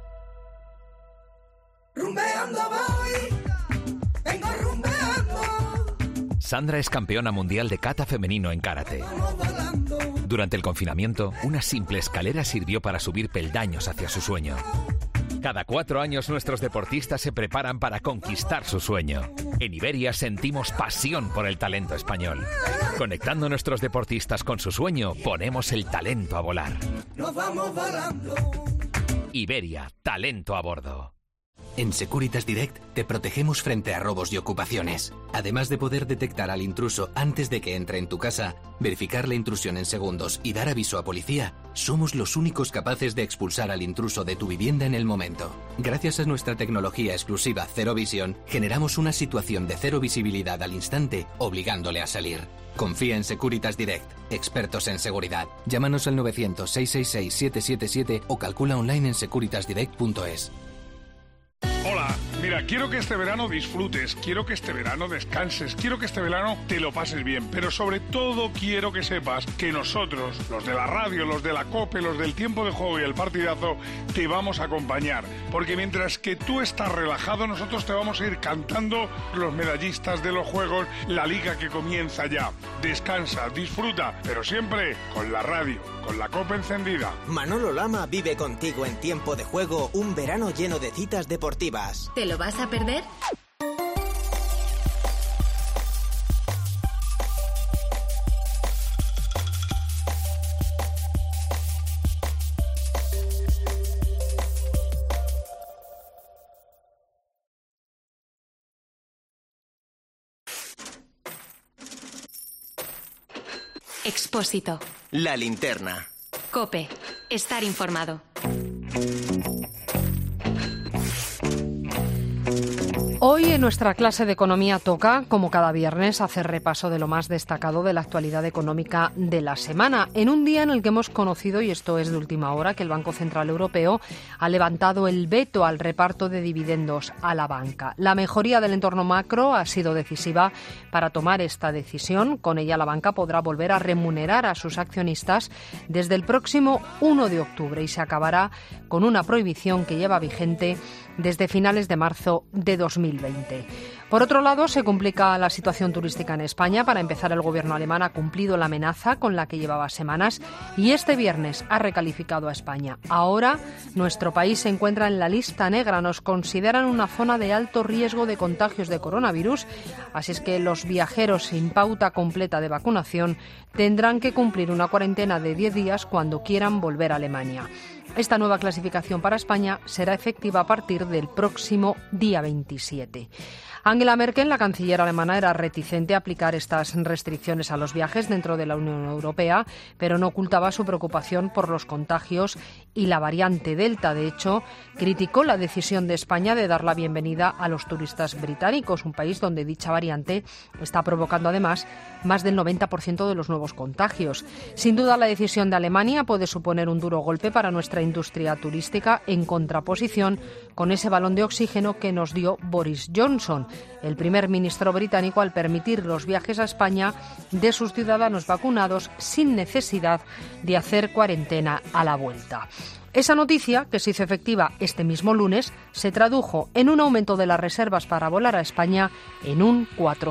Rumbeando voy, vengo rumbeando. Sandra es campeona mundial de kata femenino en karate. Durante el confinamiento, una simple escalera sirvió para subir peldaños hacia su sueño. Cada 4 años nuestros deportistas se preparan para conquistar su sueño. En Iberia sentimos pasión por el talento español. Conectando nuestros deportistas con su sueño, ponemos el talento a volar. Nos vamos volando. Iberia, talento a bordo. En Securitas Direct te protegemos frente a robos y ocupaciones. Además de poder detectar al intruso antes de que entre en tu casa, verificar la intrusión en segundos y dar aviso a policía, somos los únicos capaces de expulsar al intruso de tu vivienda en el momento. Gracias a nuestra tecnología exclusiva Cero Visión, generamos una situación de cero visibilidad al instante, obligándole a salir. Confía en Securitas Direct, expertos en seguridad. Llámanos al 900-666-777 o calcula online en securitasdirect.es. Hola, Mira, quiero que este verano disfrutes, quiero que este verano descanses, quiero que este verano te lo pases bien, pero sobre todo quiero que sepas que nosotros, los de la radio, los de la COPE, los del tiempo de juego y el partidazo, te vamos a acompañar, porque mientras que tú estás relajado, nosotros te vamos a ir cantando los medallistas de los juegos, la liga que comienza ya. Descansa, disfruta, pero siempre con la radio, con la COPE encendida. Manolo Lama vive contigo en tiempo de juego un verano lleno de citas deportivas. ¿Te lo vas a perder? Expósito. La linterna. COPE. Estar informado. Hoy en nuestra clase de economía toca, como cada viernes, hacer repaso de lo más destacado de la actualidad económica de la semana, en un día en el que hemos conocido, y esto es de última hora, que el Banco Central Europeo ha levantado el veto al reparto de dividendos a la banca. La mejoría del entorno macro ha sido decisiva para tomar esta decisión. Con ella la banca podrá volver a remunerar a sus accionistas desde el próximo 1 de octubre y se acabará con una prohibición que lleva vigente desde finales de marzo de 2020. Por otro lado, se complica la situación turística en España. Para empezar, el gobierno alemán ha cumplido la amenaza con la que llevaba semanas y este viernes ha recalificado a España. Ahora, nuestro país se encuentra en la lista negra. Nos consideran una zona de alto riesgo de contagios de coronavirus, así es que los viajeros sin pauta completa de vacunación tendrán que cumplir una cuarentena de 10 días cuando quieran volver a Alemania. Esta nueva clasificación para España será efectiva a partir del próximo día 27. Angela Merkel, la canciller alemana, era reticente a aplicar estas restricciones a los viajes dentro de la Unión Europea, pero no ocultaba su preocupación por los contagios y la variante Delta. De hecho, criticó la decisión de España de dar la bienvenida a los turistas británicos, un país donde dicha variante está provocando además más del 90% de los nuevos contagios. Sin duda, la decisión de Alemania puede suponer un duro golpe para nuestra industria turística, en contraposición con ese balón de oxígeno que nos dio Boris Johnson, el primer ministro británico, al permitir los viajes a España de sus ciudadanos vacunados sin necesidad de hacer cuarentena a la vuelta. Esa noticia, que se hizo efectiva este mismo lunes, se tradujo en un aumento de las reservas para volar a España en un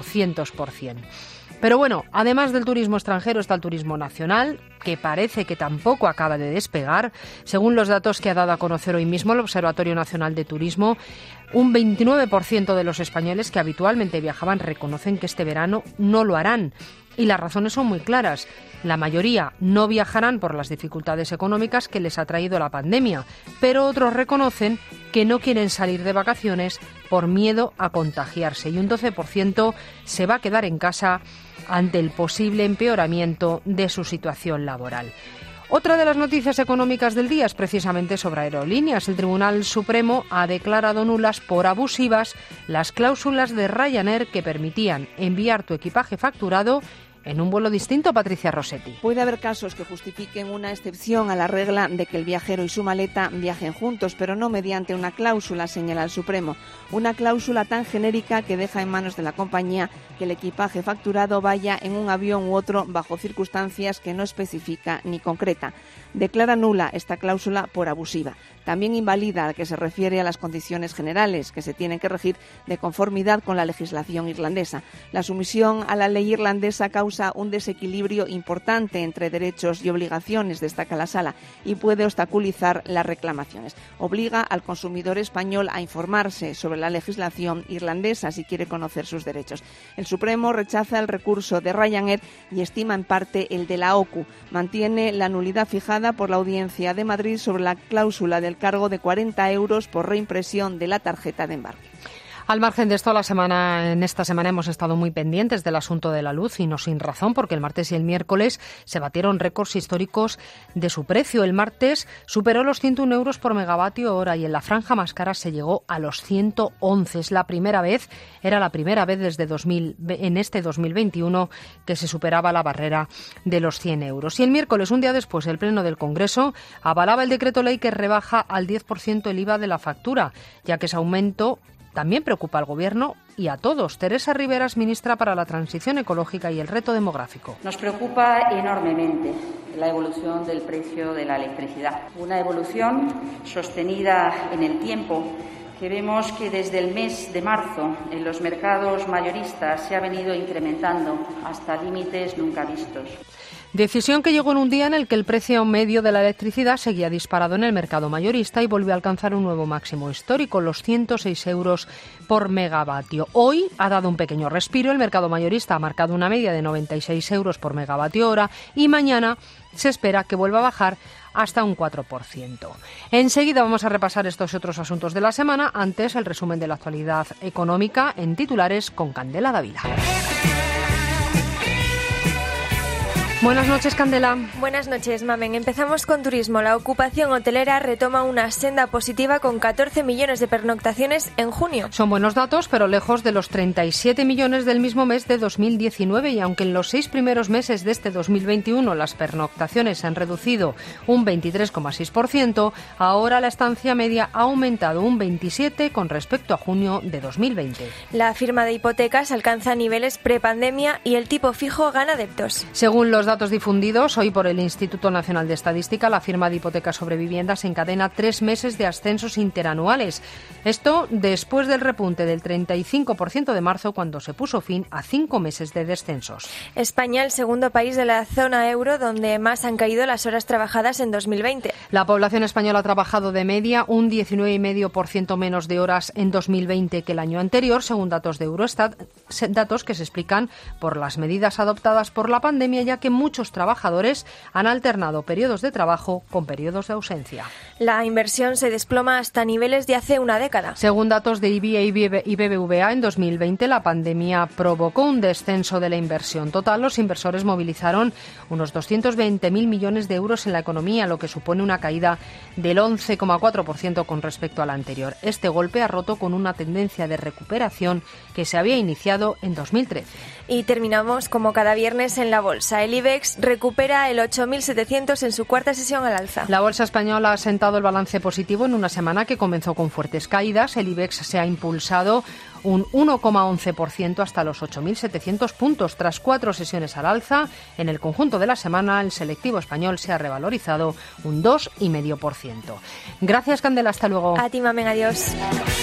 400%. Pero bueno, además del turismo extranjero está el turismo nacional, que parece que tampoco acaba de despegar. Según los datos que ha dado a conocer hoy mismo el Observatorio Nacional de Turismo, un 29% de los españoles que habitualmente viajaban reconocen que este verano no lo harán. Y las razones son muy claras. La mayoría no viajarán por las dificultades económicas que les ha traído la pandemia, pero otros reconocen que no quieren salir de vacaciones por miedo a contagiarse y un 12% se va a quedar en casa ante el posible empeoramiento de su situación laboral. Otra de las noticias económicas del día es precisamente sobre aerolíneas. El Tribunal Supremo ha declarado nulas por abusivas las cláusulas de Ryanair que permitían enviar tu equipaje facturado en un vuelo distinto. Patricia Rossetti. Puede haber casos que justifiquen una excepción a la regla de que el viajero y su maleta viajen juntos, pero no mediante una cláusula, señala el Supremo. Una cláusula tan genérica que deja en manos de la compañía que el equipaje facturado vaya en un avión u otro bajo circunstancias que no especifica ni concreta. Declara nula esta cláusula por abusiva. También invalida la que se refiere a las condiciones generales que se tienen que regir de conformidad con la legislación irlandesa. La sumisión a la ley irlandesa causa un desequilibrio importante entre derechos y obligaciones, destaca la Sala, y puede obstaculizar las reclamaciones. Obliga al consumidor español a informarse sobre la legislación irlandesa si quiere conocer sus derechos. El Supremo rechaza el recurso de Ryanair y estima en parte el de la OCU. Mantiene la nulidad fijada por la Audiencia de Madrid sobre la cláusula del cargo de 40 euros por reimpresión de la tarjeta de embarque. Al margen de esto, en esta semana hemos estado muy pendientes del asunto de la luz y no sin razón, porque el martes y el miércoles se batieron récords históricos de su precio. El martes superó los 101 euros por megavatio hora y en la franja más cara se llegó a los 111. Era la primera vez desde en este 2021 que se superaba la barrera de los 100 euros. Y el miércoles, un día después, el Pleno del Congreso avalaba el decreto ley que rebaja al 10% el IVA de la factura, ya que ese aumento también preocupa al Gobierno y a todos. Teresa Ribera, ministra para la Transición Ecológica y el Reto Demográfico. Nos preocupa enormemente la evolución del precio de la electricidad. Una evolución sostenida en el tiempo que vemos que desde el mes de marzo en los mercados mayoristas se ha venido incrementando hasta límites nunca vistos. Decisión que llegó en un día en el que el precio medio de la electricidad seguía disparado en el mercado mayorista y volvió a alcanzar un nuevo máximo histórico, los 106 euros por megavatio. Hoy ha dado un pequeño respiro, el mercado mayorista ha marcado una media de 96 euros por megavatio hora y mañana se espera que vuelva a bajar hasta un 4%. Enseguida vamos a repasar estos y otros asuntos de la semana. Antes, el resumen de la actualidad económica en titulares con Candela Dávila. Buenas noches, Candela. Buenas noches, Mamen. Empezamos con turismo. La ocupación hotelera retoma una senda positiva con 14 millones de pernoctaciones en junio. Son buenos datos, pero lejos de los 37 millones del mismo mes de 2019. Y aunque en los 6 primeros meses de este 2021 las pernoctaciones se han reducido un 23,6%, ahora la estancia media ha aumentado un 27% con respecto a junio de 2020. La firma de hipotecas alcanza niveles prepandemia y el tipo fijo gana adeptos. Según los datos difundidos hoy por el Instituto Nacional de Estadística, la firma de hipotecas sobre viviendas encadena 3 meses de ascensos interanuales. Esto después del repunte del 35% de marzo, cuando se puso fin a 5 meses de descensos. España, el segundo país de la zona euro donde más han caído las horas trabajadas en 2020. La población española ha trabajado de media un 19,5% menos de horas en 2020 que el año anterior, según datos de Eurostat, datos que se explican por las medidas adoptadas por la pandemia, ya que muchos trabajadores han alternado periodos de trabajo con periodos de ausencia. La inversión se desploma hasta niveles de hace una década. Según datos de IBIA y BBVA, en 2020 la pandemia provocó un descenso de la inversión total. Los inversores movilizaron unos 220.000 millones de euros en la economía, lo que supone una caída del 11,4% con respecto al anterior. Este golpe ha roto con una tendencia de recuperación que se había iniciado en 2013. Y terminamos como cada viernes en la bolsa. El IBEX recupera el 8.700 en su cuarta sesión al alza. La bolsa española ha sentado el balance positivo en una semana que comenzó con fuertes caídas. El IBEX se ha impulsado un 1,11% hasta los 8.700 puntos. Tras 4 sesiones al alza, en el conjunto de la semana el selectivo español se ha revalorizado un 2,5%. Gracias, Candela. Hasta luego. A ti, Mamen. Adiós.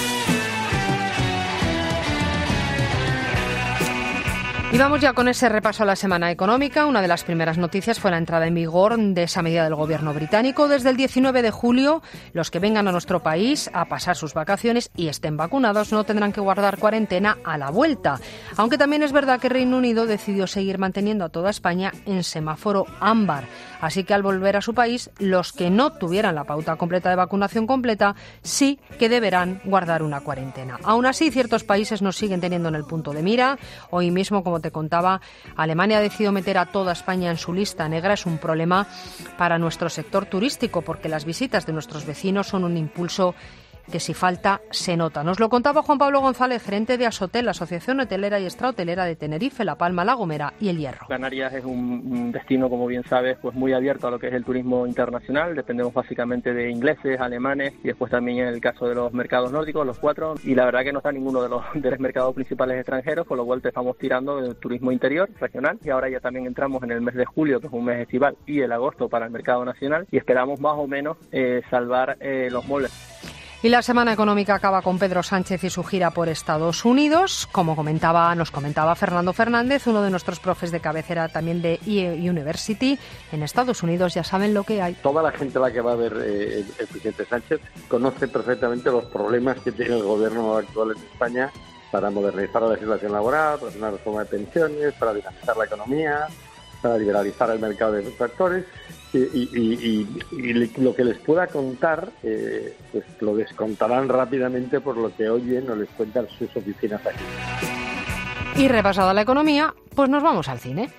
Y vamos ya con ese repaso a la semana económica. Una de las primeras noticias fue la entrada en vigor de esa medida del gobierno británico. Desde el 19 de julio, los que vengan a nuestro país a pasar sus vacaciones y estén vacunados no tendrán que guardar cuarentena a la vuelta. Aunque también es verdad que Reino Unido decidió seguir manteniendo a toda España en semáforo ámbar. Así que al volver a su país, los que no tuvieran la pauta completa de vacunación completa sí que deberán guardar una cuarentena. Aún así, ciertos países nos siguen teniendo en el punto de mira. Hoy mismo, como te contaba, Alemania ha decidido meter a toda España en su lista negra. Es un problema para nuestro sector turístico porque las visitas de nuestros vecinos son un impulso que si falta se nota. Nos lo contaba Juan Pablo González, gerente de Asotel, la Asociación Hotelera y Extrahotelera de Tenerife, La Palma, La Gomera y El Hierro. Canarias es un destino, como bien sabes, pues muy abierto a lo que es el turismo internacional. Dependemos básicamente de ingleses, alemanes y después también en el caso de los mercados nórdicos, los 4. Y la verdad que no está ninguno de los mercados principales extranjeros, con lo cual te estamos tirando del turismo interior, regional. Y ahora ya también entramos en el mes de julio, que es un mes estival, y el agosto para el mercado nacional. Y esperamos más o menos salvar los muebles. Y la semana económica acaba con Pedro Sánchez y su gira por Estados Unidos. Como nos comentaba Fernando Fernández, uno de nuestros profes de cabecera también de EA University, en Estados Unidos ya saben lo que hay. Toda la gente a la que va a ver el presidente Sánchez conoce perfectamente los problemas que tiene el gobierno actual en España para modernizar la legislación laboral, para hacer una reforma de pensiones, para dinamizar la economía, para liberalizar el mercado de factores. Y lo que les pueda contar, pues lo descontarán rápidamente por lo que oyen o les cuentan sus oficinas aquí. Y repasada la economía, pues nos vamos al cine.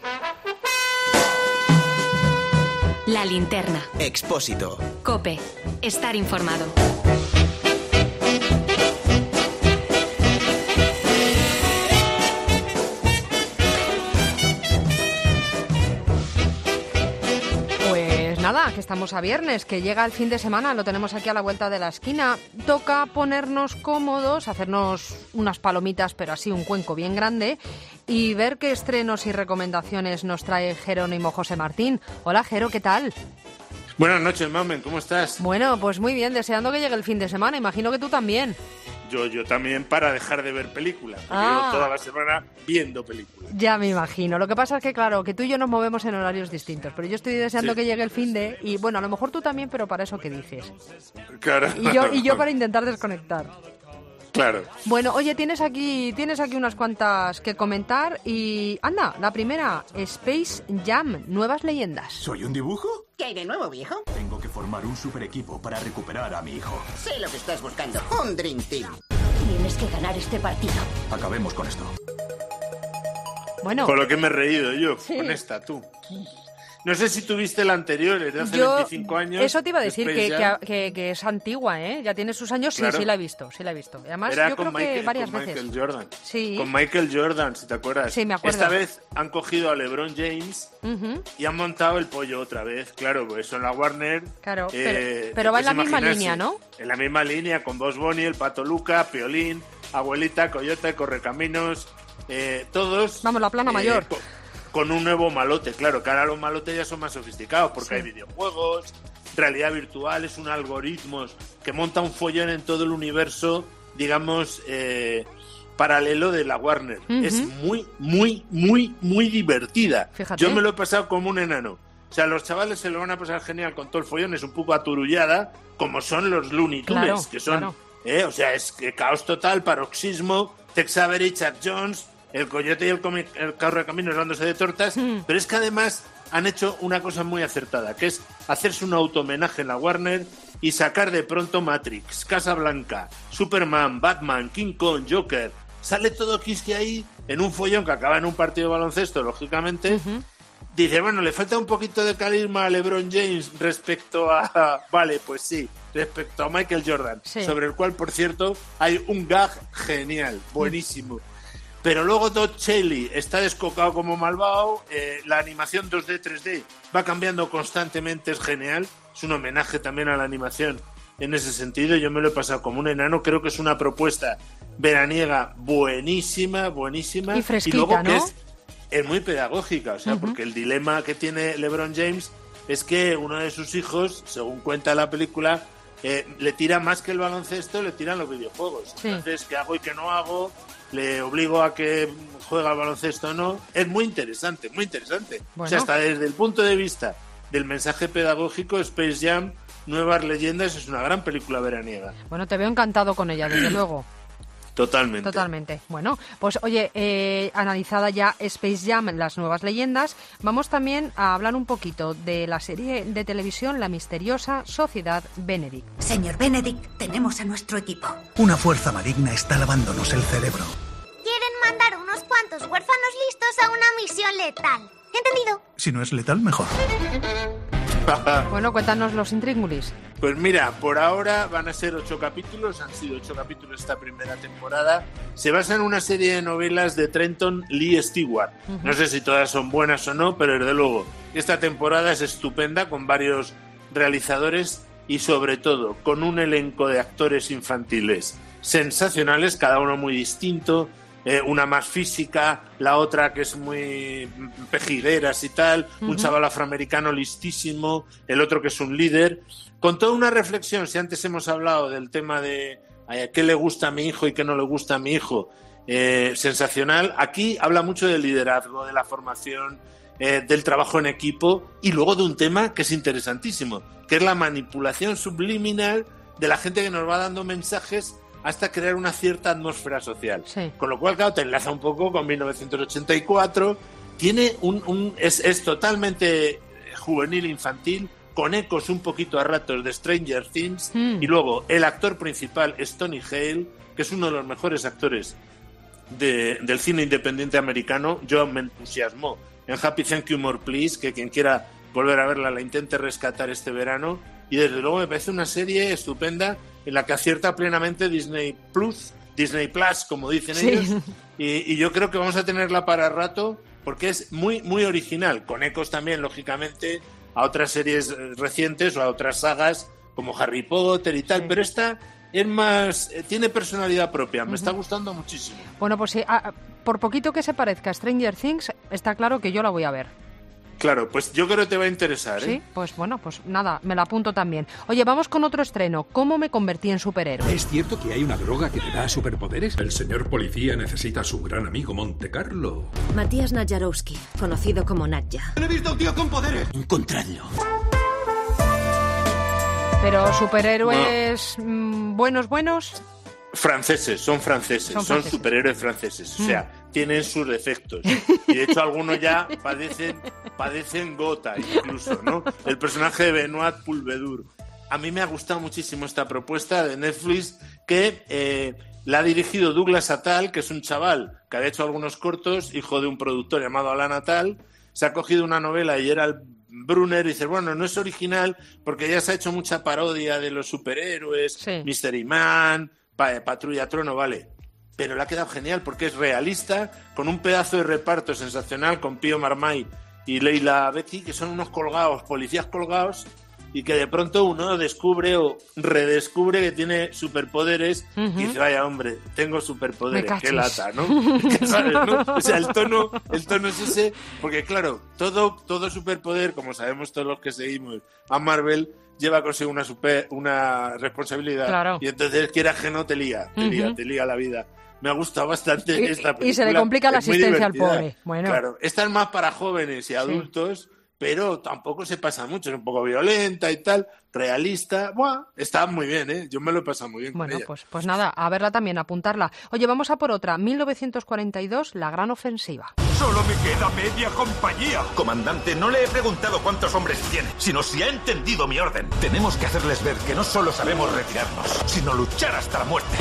La linterna. Expósito. COPE. Estar informado. nada, que estamos a viernes, que llega el fin de semana, lo tenemos aquí a la vuelta de la esquina. Toca ponernos cómodos, hacernos unas palomitas, pero así un cuenco bien grande, y ver qué estrenos y recomendaciones nos trae Jerónimo José Martín. Hola, Jero, ¿qué tal? Buenas noches, Mamen, ¿cómo estás? Bueno, pues muy bien, deseando que llegue el fin de semana, imagino que tú también. Yo también, para dejar de ver películas. Llevo toda la semana viendo películas. Ya me imagino. Lo que pasa es que, claro, que tú y yo nos movemos en horarios distintos, pero yo estoy deseando que llegue el fin de... Y bueno, a lo mejor tú también, pero para eso que dices. Claro. Y yo para intentar desconectar. Claro. Bueno, oye, tienes aquí unas cuantas que comentar y... Anda, la primera, Space Jam, nuevas leyendas. ¿Soy un dibujo? ¿Qué hay de nuevo, viejo? Tengo que formar un super equipo para recuperar a mi hijo. Sé lo que estás buscando, un Dream Team. Tienes que ganar este partido. Acabemos con esto. Bueno. Con lo que me he reído yo, con esta, tú. No sé si tuviste la anterior, es de hace 25 años. Eso te iba a decir, que es antigua, ¿eh? Ya tiene sus años, claro. Sí la he visto. Además, era yo creo que varias veces. Michael Jordan. Sí. Con Michael Jordan, si te acuerdas. Sí, me acuerdo. Esta vez han cogido a LeBron James y han montado el pollo otra vez. Claro, pues eso en la Warner. Claro, pero va en la misma línea, ¿no? En la misma línea, con Bugs Bunny, el Pato Luca, Piolín, Abuelita, Coyote, Correcaminos, todos... Vamos, la plana mayor. Con un nuevo malote, claro, que ahora los malotes ya son más sofisticados porque hay videojuegos, realidad virtual, es un algoritmo que monta un follón en todo el universo, digamos, paralelo de la Warner. Es muy, muy, muy, muy divertida. Fíjate. Yo me lo he pasado como un enano. O sea, los chavales se lo van a pasar genial con todo el follón, es un poco aturullada, como son los Looney Tunes, claro, que son, claro. O sea, es caos total, paroxismo, Tex Avery, Chuck Jones... El Coyote y el Correcaminos dándose de tortas, pero es que además han hecho una cosa muy acertada, que es hacerse un auto-homenaje en la Warner y sacar de pronto Matrix, Casablanca, Superman, Batman, King Kong, Joker. Sale todo Kiski ahí en un follón que acaba en un partido de baloncesto, lógicamente. Dice, bueno, le falta un poquito de carisma a LeBron James respecto a... Vale, pues sí, respecto a Michael Jordan, sobre el cual, por cierto, hay un gag genial, buenísimo. Pero luego Todd Shelley está descocado como malvado, la animación 2D, 3D va cambiando constantemente, es genial, es un homenaje también a la animación en ese sentido, yo me lo he pasado como un enano, creo que es una propuesta veraniega buenísima, buenísima. Y fresquita, y luego ¿no? que es muy pedagógica, o sea, porque el dilema que tiene LeBron James es que uno de sus hijos, según cuenta la película, le tira más que el baloncesto, le tiran los videojuegos. Entonces, ¿qué hago y qué no hago? Le obligo a que juegue al baloncesto o no. Es muy interesante, muy interesante. Bueno. O sea, hasta desde el punto de vista del mensaje pedagógico, Space Jam, Nuevas Leyendas, es una gran película veraniega. Bueno, te veo encantado con ella, desde luego. Totalmente. Bueno, pues oye, analizada ya Space Jam, las nuevas leyendas, vamos también a hablar un poquito de la serie de televisión La misteriosa Sociedad Benedict. Señor Benedict, tenemos a nuestro equipo. Una fuerza maligna está lavándonos el cerebro. Quieren mandar unos cuantos huérfanos listos a una misión letal. ¿Entendido? Si no es letal, mejor. Bueno, cuéntanos los intríngulis. Pues mira, por ahora van a ser 8 capítulos, han sido 8 capítulos esta primera temporada. Se basa en una serie de novelas de Trenton Lee Stewart. No sé si todas son buenas o no, pero desde luego esta temporada es estupenda, con varios realizadores y sobre todo con un elenco de actores infantiles sensacionales, cada uno muy distinto. Una más física, la otra que es muy pejideras y tal, un chaval afroamericano listísimo, el otro que es un líder, con toda una reflexión. Si antes hemos hablado del tema de qué le gusta a mi hijo y qué no le gusta a mi hijo, sensacional, aquí habla mucho del liderazgo, de la formación, del trabajo en equipo, y luego de un tema que es interesantísimo, que es la manipulación subliminal de la gente que nos va dando mensajes hasta crear una cierta atmósfera social. Sí. Con lo cual, claro, te enlaza un poco con 1984. Tiene es totalmente juvenil, infantil, con ecos un poquito a ratos de Stranger Things. Y luego, el actor principal es Tony Hale, que es uno de los mejores actores del cine independiente americano. Yo me entusiasmó en Happy Thank You More Please, que quien quiera volver a verla la intente rescatar este verano. Y desde luego me parece una serie estupenda en la que acierta plenamente Disney Plus, como dicen ellos, y yo creo que vamos a tenerla para rato porque es muy, muy original, con ecos también, lógicamente, a otras series recientes o a otras sagas como Harry Potter y tal, pero esta es más, tiene personalidad propia, me está gustando muchísimo. Bueno, pues sí, por poquito que se parezca a Stranger Things, está claro que yo la voy a ver. Claro, pues yo creo que te va a interesar, ¿eh? Sí, pues bueno, pues nada, me la apunto también. Oye, vamos con otro estreno. ¿Cómo me convertí en superhéroe? ¿Es cierto que hay una droga que te da superpoderes? El señor policía necesita a su gran amigo Montecarlo. Matías Nadjarowski, conocido como Nadja. ¡He visto a un tío con poderes! Encontradlo. Pero superhéroes buenos. Franceses, son superhéroes franceses, o sea, tienen sus defectos. Y de hecho algunos ya padecen gota incluso, ¿no? El personaje de Benoît Poulvord. A mí me ha gustado muchísimo esta propuesta de Netflix que la ha dirigido Douglas Attal, que es un chaval que había hecho algunos cortos, hijo de un productor llamado Alan Attal. Se ha cogido una novela de Gerald Brunner y dice, bueno, no es original porque ya se ha hecho mucha parodia de los superhéroes, Mystery Man, Patrulla Trono, vale, pero le ha quedado genial porque es realista, con un pedazo de reparto sensacional con Pío Marmay y Leila Becchi, que son unos colgados, policías colgados, y que de pronto uno descubre o redescubre que tiene superpoderes y dice, vaya hombre, tengo superpoderes, qué lata, ¿no? ¿Sabes, no? O sea, el tono es ese, porque claro, todo superpoder, como sabemos todos los que seguimos a Marvel, lleva consigo una responsabilidad, claro. Y entonces quieras que no te lía la vida. Me ha gustado bastante esta película. Y se le complica la asistencia al pobre. Bueno. Claro, esta es más para jóvenes y adultos, pero tampoco se pasa mucho, es un poco violenta y tal, realista. Buah, está muy bien, ¿eh? Yo me lo he pasado muy bien con ella. Pues nada, a verla también, apuntarla. Oye, vamos a por otra, 1942, La Gran Ofensiva. Solo me queda media compañía. Comandante, no le he preguntado cuántos hombres tiene, sino si ha entendido mi orden. Tenemos que hacerles ver que no solo sabemos retirarnos, sino luchar hasta la muerte.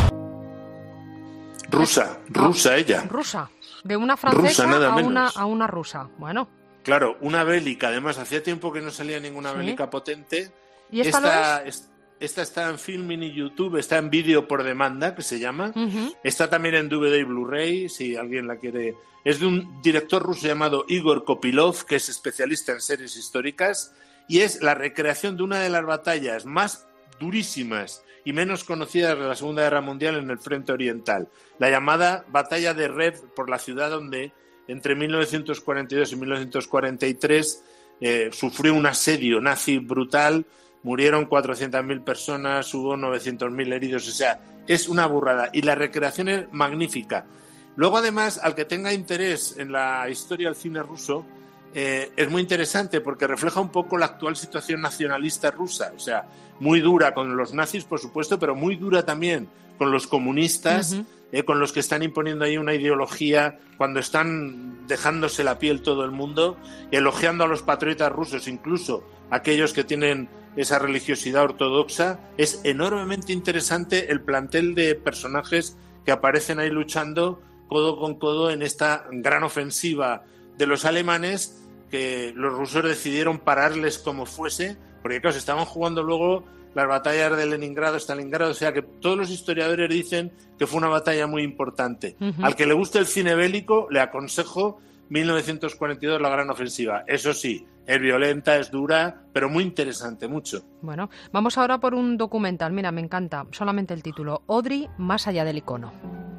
Rusa ella. Rusa, de una francesa rusa, a una rusa, bueno. Claro, una bélica, además hacía tiempo que no salía ninguna bélica potente. ¿Y esta Esta está en Filmin y YouTube, está en vídeo por demanda, que se llama. Está también en DVD y Blu-ray, si alguien la quiere. Es de un director ruso llamado Igor Kopilov, que es especialista en series históricas, y es la recreación de una de las batallas más durísimas y menos conocidas de la Segunda Guerra Mundial en el frente oriental. La llamada Batalla de Rev, por la ciudad donde entre 1942 y 1943 sufrió un asedio nazi brutal, murieron 400.000 personas, hubo 900.000 heridos, o sea, es una burrada. Y la recreación es magnífica. Luego, además, al que tenga interés en la historia del cine ruso, es muy interesante porque refleja un poco la actual situación nacionalista rusa, o sea, muy dura con los nazis, por supuesto, pero muy dura también con los comunistas, con los que están imponiendo ahí una ideología cuando están dejándose la piel todo el mundo, elogiando a los patriotas rusos, incluso aquellos que tienen esa religiosidad ortodoxa. Es enormemente interesante el plantel de personajes que aparecen ahí luchando codo con codo en esta gran ofensiva de los alemanes, que los rusos decidieron pararles como fuese, porque claro, se estaban jugando luego las batallas de Leningrado, Stalingrado, o sea que todos los historiadores dicen que fue una batalla muy importante. Al que le guste el cine bélico, le aconsejo 1942, La Gran Ofensiva. Eso sí, es violenta, es dura, pero muy interesante, mucho. Bueno, vamos ahora por un documental, mira, me encanta, solamente el título, Audrey, más allá del icono.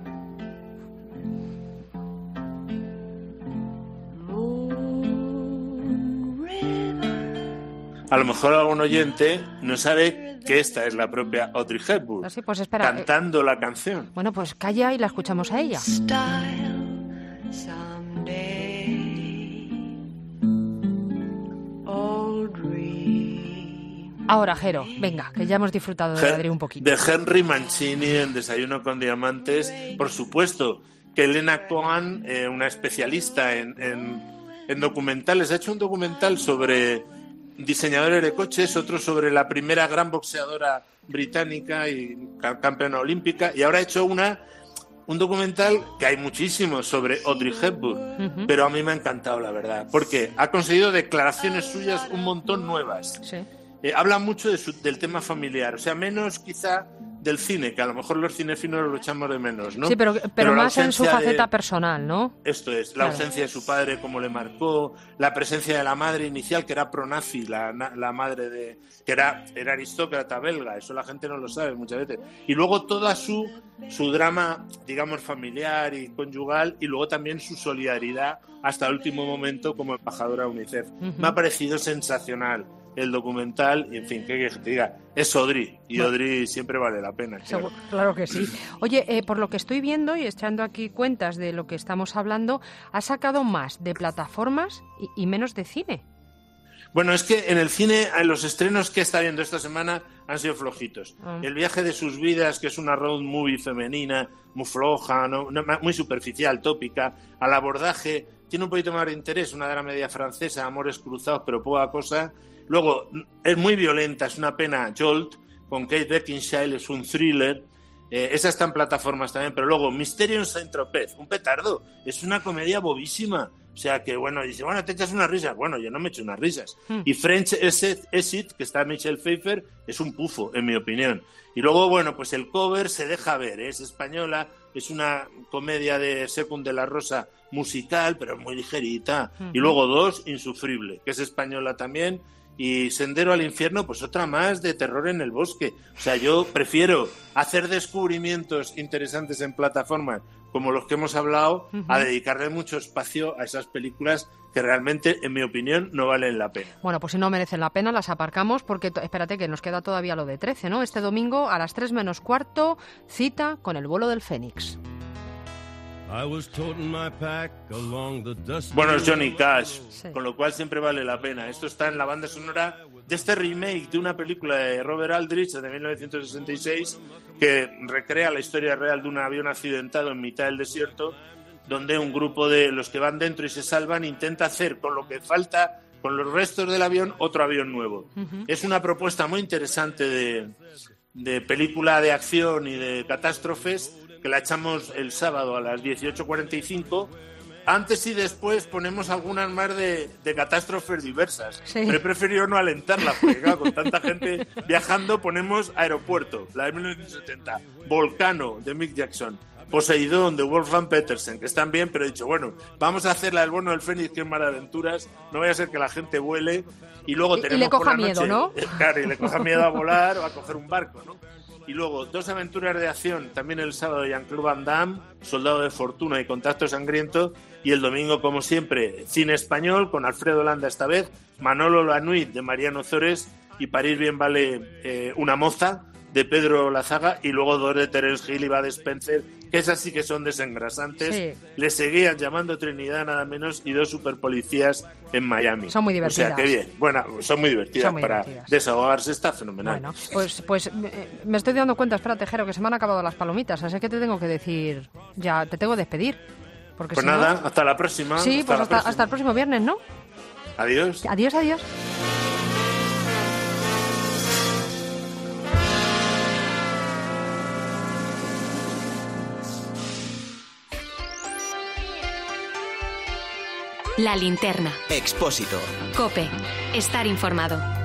A lo mejor algún oyente no sabe que esta es la propia Audrey Hepburn, sí, pues espera, cantando la canción. Bueno, pues calla y la escuchamos a ella. Ahora, Jero, venga, que ya hemos disfrutado de Audrey un poquito. De Henry Mancini en Desayuno con Diamantes, por supuesto, que Elena Cohen, una especialista en documentales, ha hecho un documental sobre diseñadores de coches, otro sobre la primera gran boxeadora británica y campeona olímpica, y ahora ha hecho un documental que hay muchísimos sobre Audrey Hepburn, pero a mí me ha encantado, la verdad, porque ha conseguido declaraciones suyas un montón nuevas. Sí. Habla mucho del tema familiar, o sea, menos quizá del cine, que a lo mejor los cinéfilos lo echamos de menos, ¿no? Sí, pero más en su faceta de... personal, ¿no? Esto es, la ausencia de su padre, cómo le marcó, la presencia de la madre inicial, que era pronazi, la madre de... que era aristócrata belga, eso la gente no lo sabe muchas veces. Y luego toda su drama, digamos, familiar y conyugal, y luego también su solidaridad hasta el último momento como embajadora de UNICEF. Me ha parecido sensacional el documental, y en fin, que te diga, es Audrey, y Audrey siempre vale la pena. Claro que sí. Oye, por lo que estoy viendo y echando aquí cuentas de lo que estamos hablando, ha sacado más de plataformas y menos de cine. Bueno, es que en el cine, los estrenos que está viendo esta semana han sido flojitos. El viaje de sus vidas, que es una road movie femenina, muy floja, ¿no? Muy superficial, tópica, al abordaje, tiene un poquito más de interés, una dramedia francesa, amores cruzados, pero poca cosa. Luego, es muy violenta, es una pena. Jolt, con Kate Beckinsale, es un thriller. Esa está en plataformas también, pero luego Misterio en Saint-Tropez, un petardo. Es una comedia bobísima. O sea que, bueno, dice, bueno, te echas unas risas. Bueno, yo no me echo unas risas. Y French Exit, que está Michelle Pfeiffer, es un pufo, en mi opinión. Y luego, bueno, pues el cover se deja ver, es española, es una comedia de Secund de la Rosa musical, pero muy ligerita. Y luego 2, Insufrible, que es española también. Y Sendero al Infierno, pues otra más de terror en el bosque. O sea, yo prefiero hacer descubrimientos interesantes en plataformas como los que hemos hablado, a dedicarle mucho espacio a esas películas que realmente, en mi opinión, no valen la pena. Bueno, pues si no merecen la pena, las aparcamos, porque espérate que nos queda todavía lo de 13, ¿no? Este domingo a las 3 menos cuarto, cita con El vuelo del Fénix. Bueno, es Johnny Cash, con lo cual siempre vale la pena. Esto está en la banda sonora de este remake de una película de Robert Aldrich de 1966 que recrea la historia real de un avión accidentado en mitad del desierto, donde un grupo de los que van dentro y se salvan intenta hacer con lo que falta, con los restos del avión, otro avión nuevo. Es una propuesta muy interesante de película de acción y de catástrofes, que la echamos el sábado a las 18:45. Antes y después ponemos algunas más de catástrofes diversas. Pero he preferido no alentarlas, porque claro, con tanta gente viajando ponemos Aeropuerto, la de 1970, Volcano, de Mick Jackson, Poseidón, de Wolfgang Petersen, que están bien, pero he dicho, bueno, vamos a hacer la del Bono del Fénix, que es Mar de Aventuras, no vaya a ser que la gente vuele, y luego tenemos y le coja por la noche, miedo, ¿no? Claro, y le coja miedo a volar o a coger un barco, ¿no? Y luego, 2 aventuras de acción, también el sábado, Jean-Claude Van Damme, Soldado de Fortuna y Contacto Sangriento, y el domingo, como siempre, cine español, con Alfredo Landa esta vez, Manolo la Nuit, de Mariano Zores, y París bien vale una moza, de Pedro Lazaga, y luego 2 de Terence Hill y Bud Spencer, que esas sí que son desengrasantes. Sí. Le seguían llamando Trinidad nada menos, y 2 superpolicías en Miami. Son muy divertidas. O sea, que bien. Bueno, son muy divertidas. Para desahogarse está fenomenal. Bueno, pues me estoy dando cuenta, espera, Tejero, que se me han acabado las palomitas, así que te tengo que decir, ya te tengo que despedir. Porque pues si nada, no... hasta la próxima. Sí, pues hasta el próximo viernes, ¿no? Adiós. Adiós, adiós. La linterna. Expósito. COPE. Estar informado.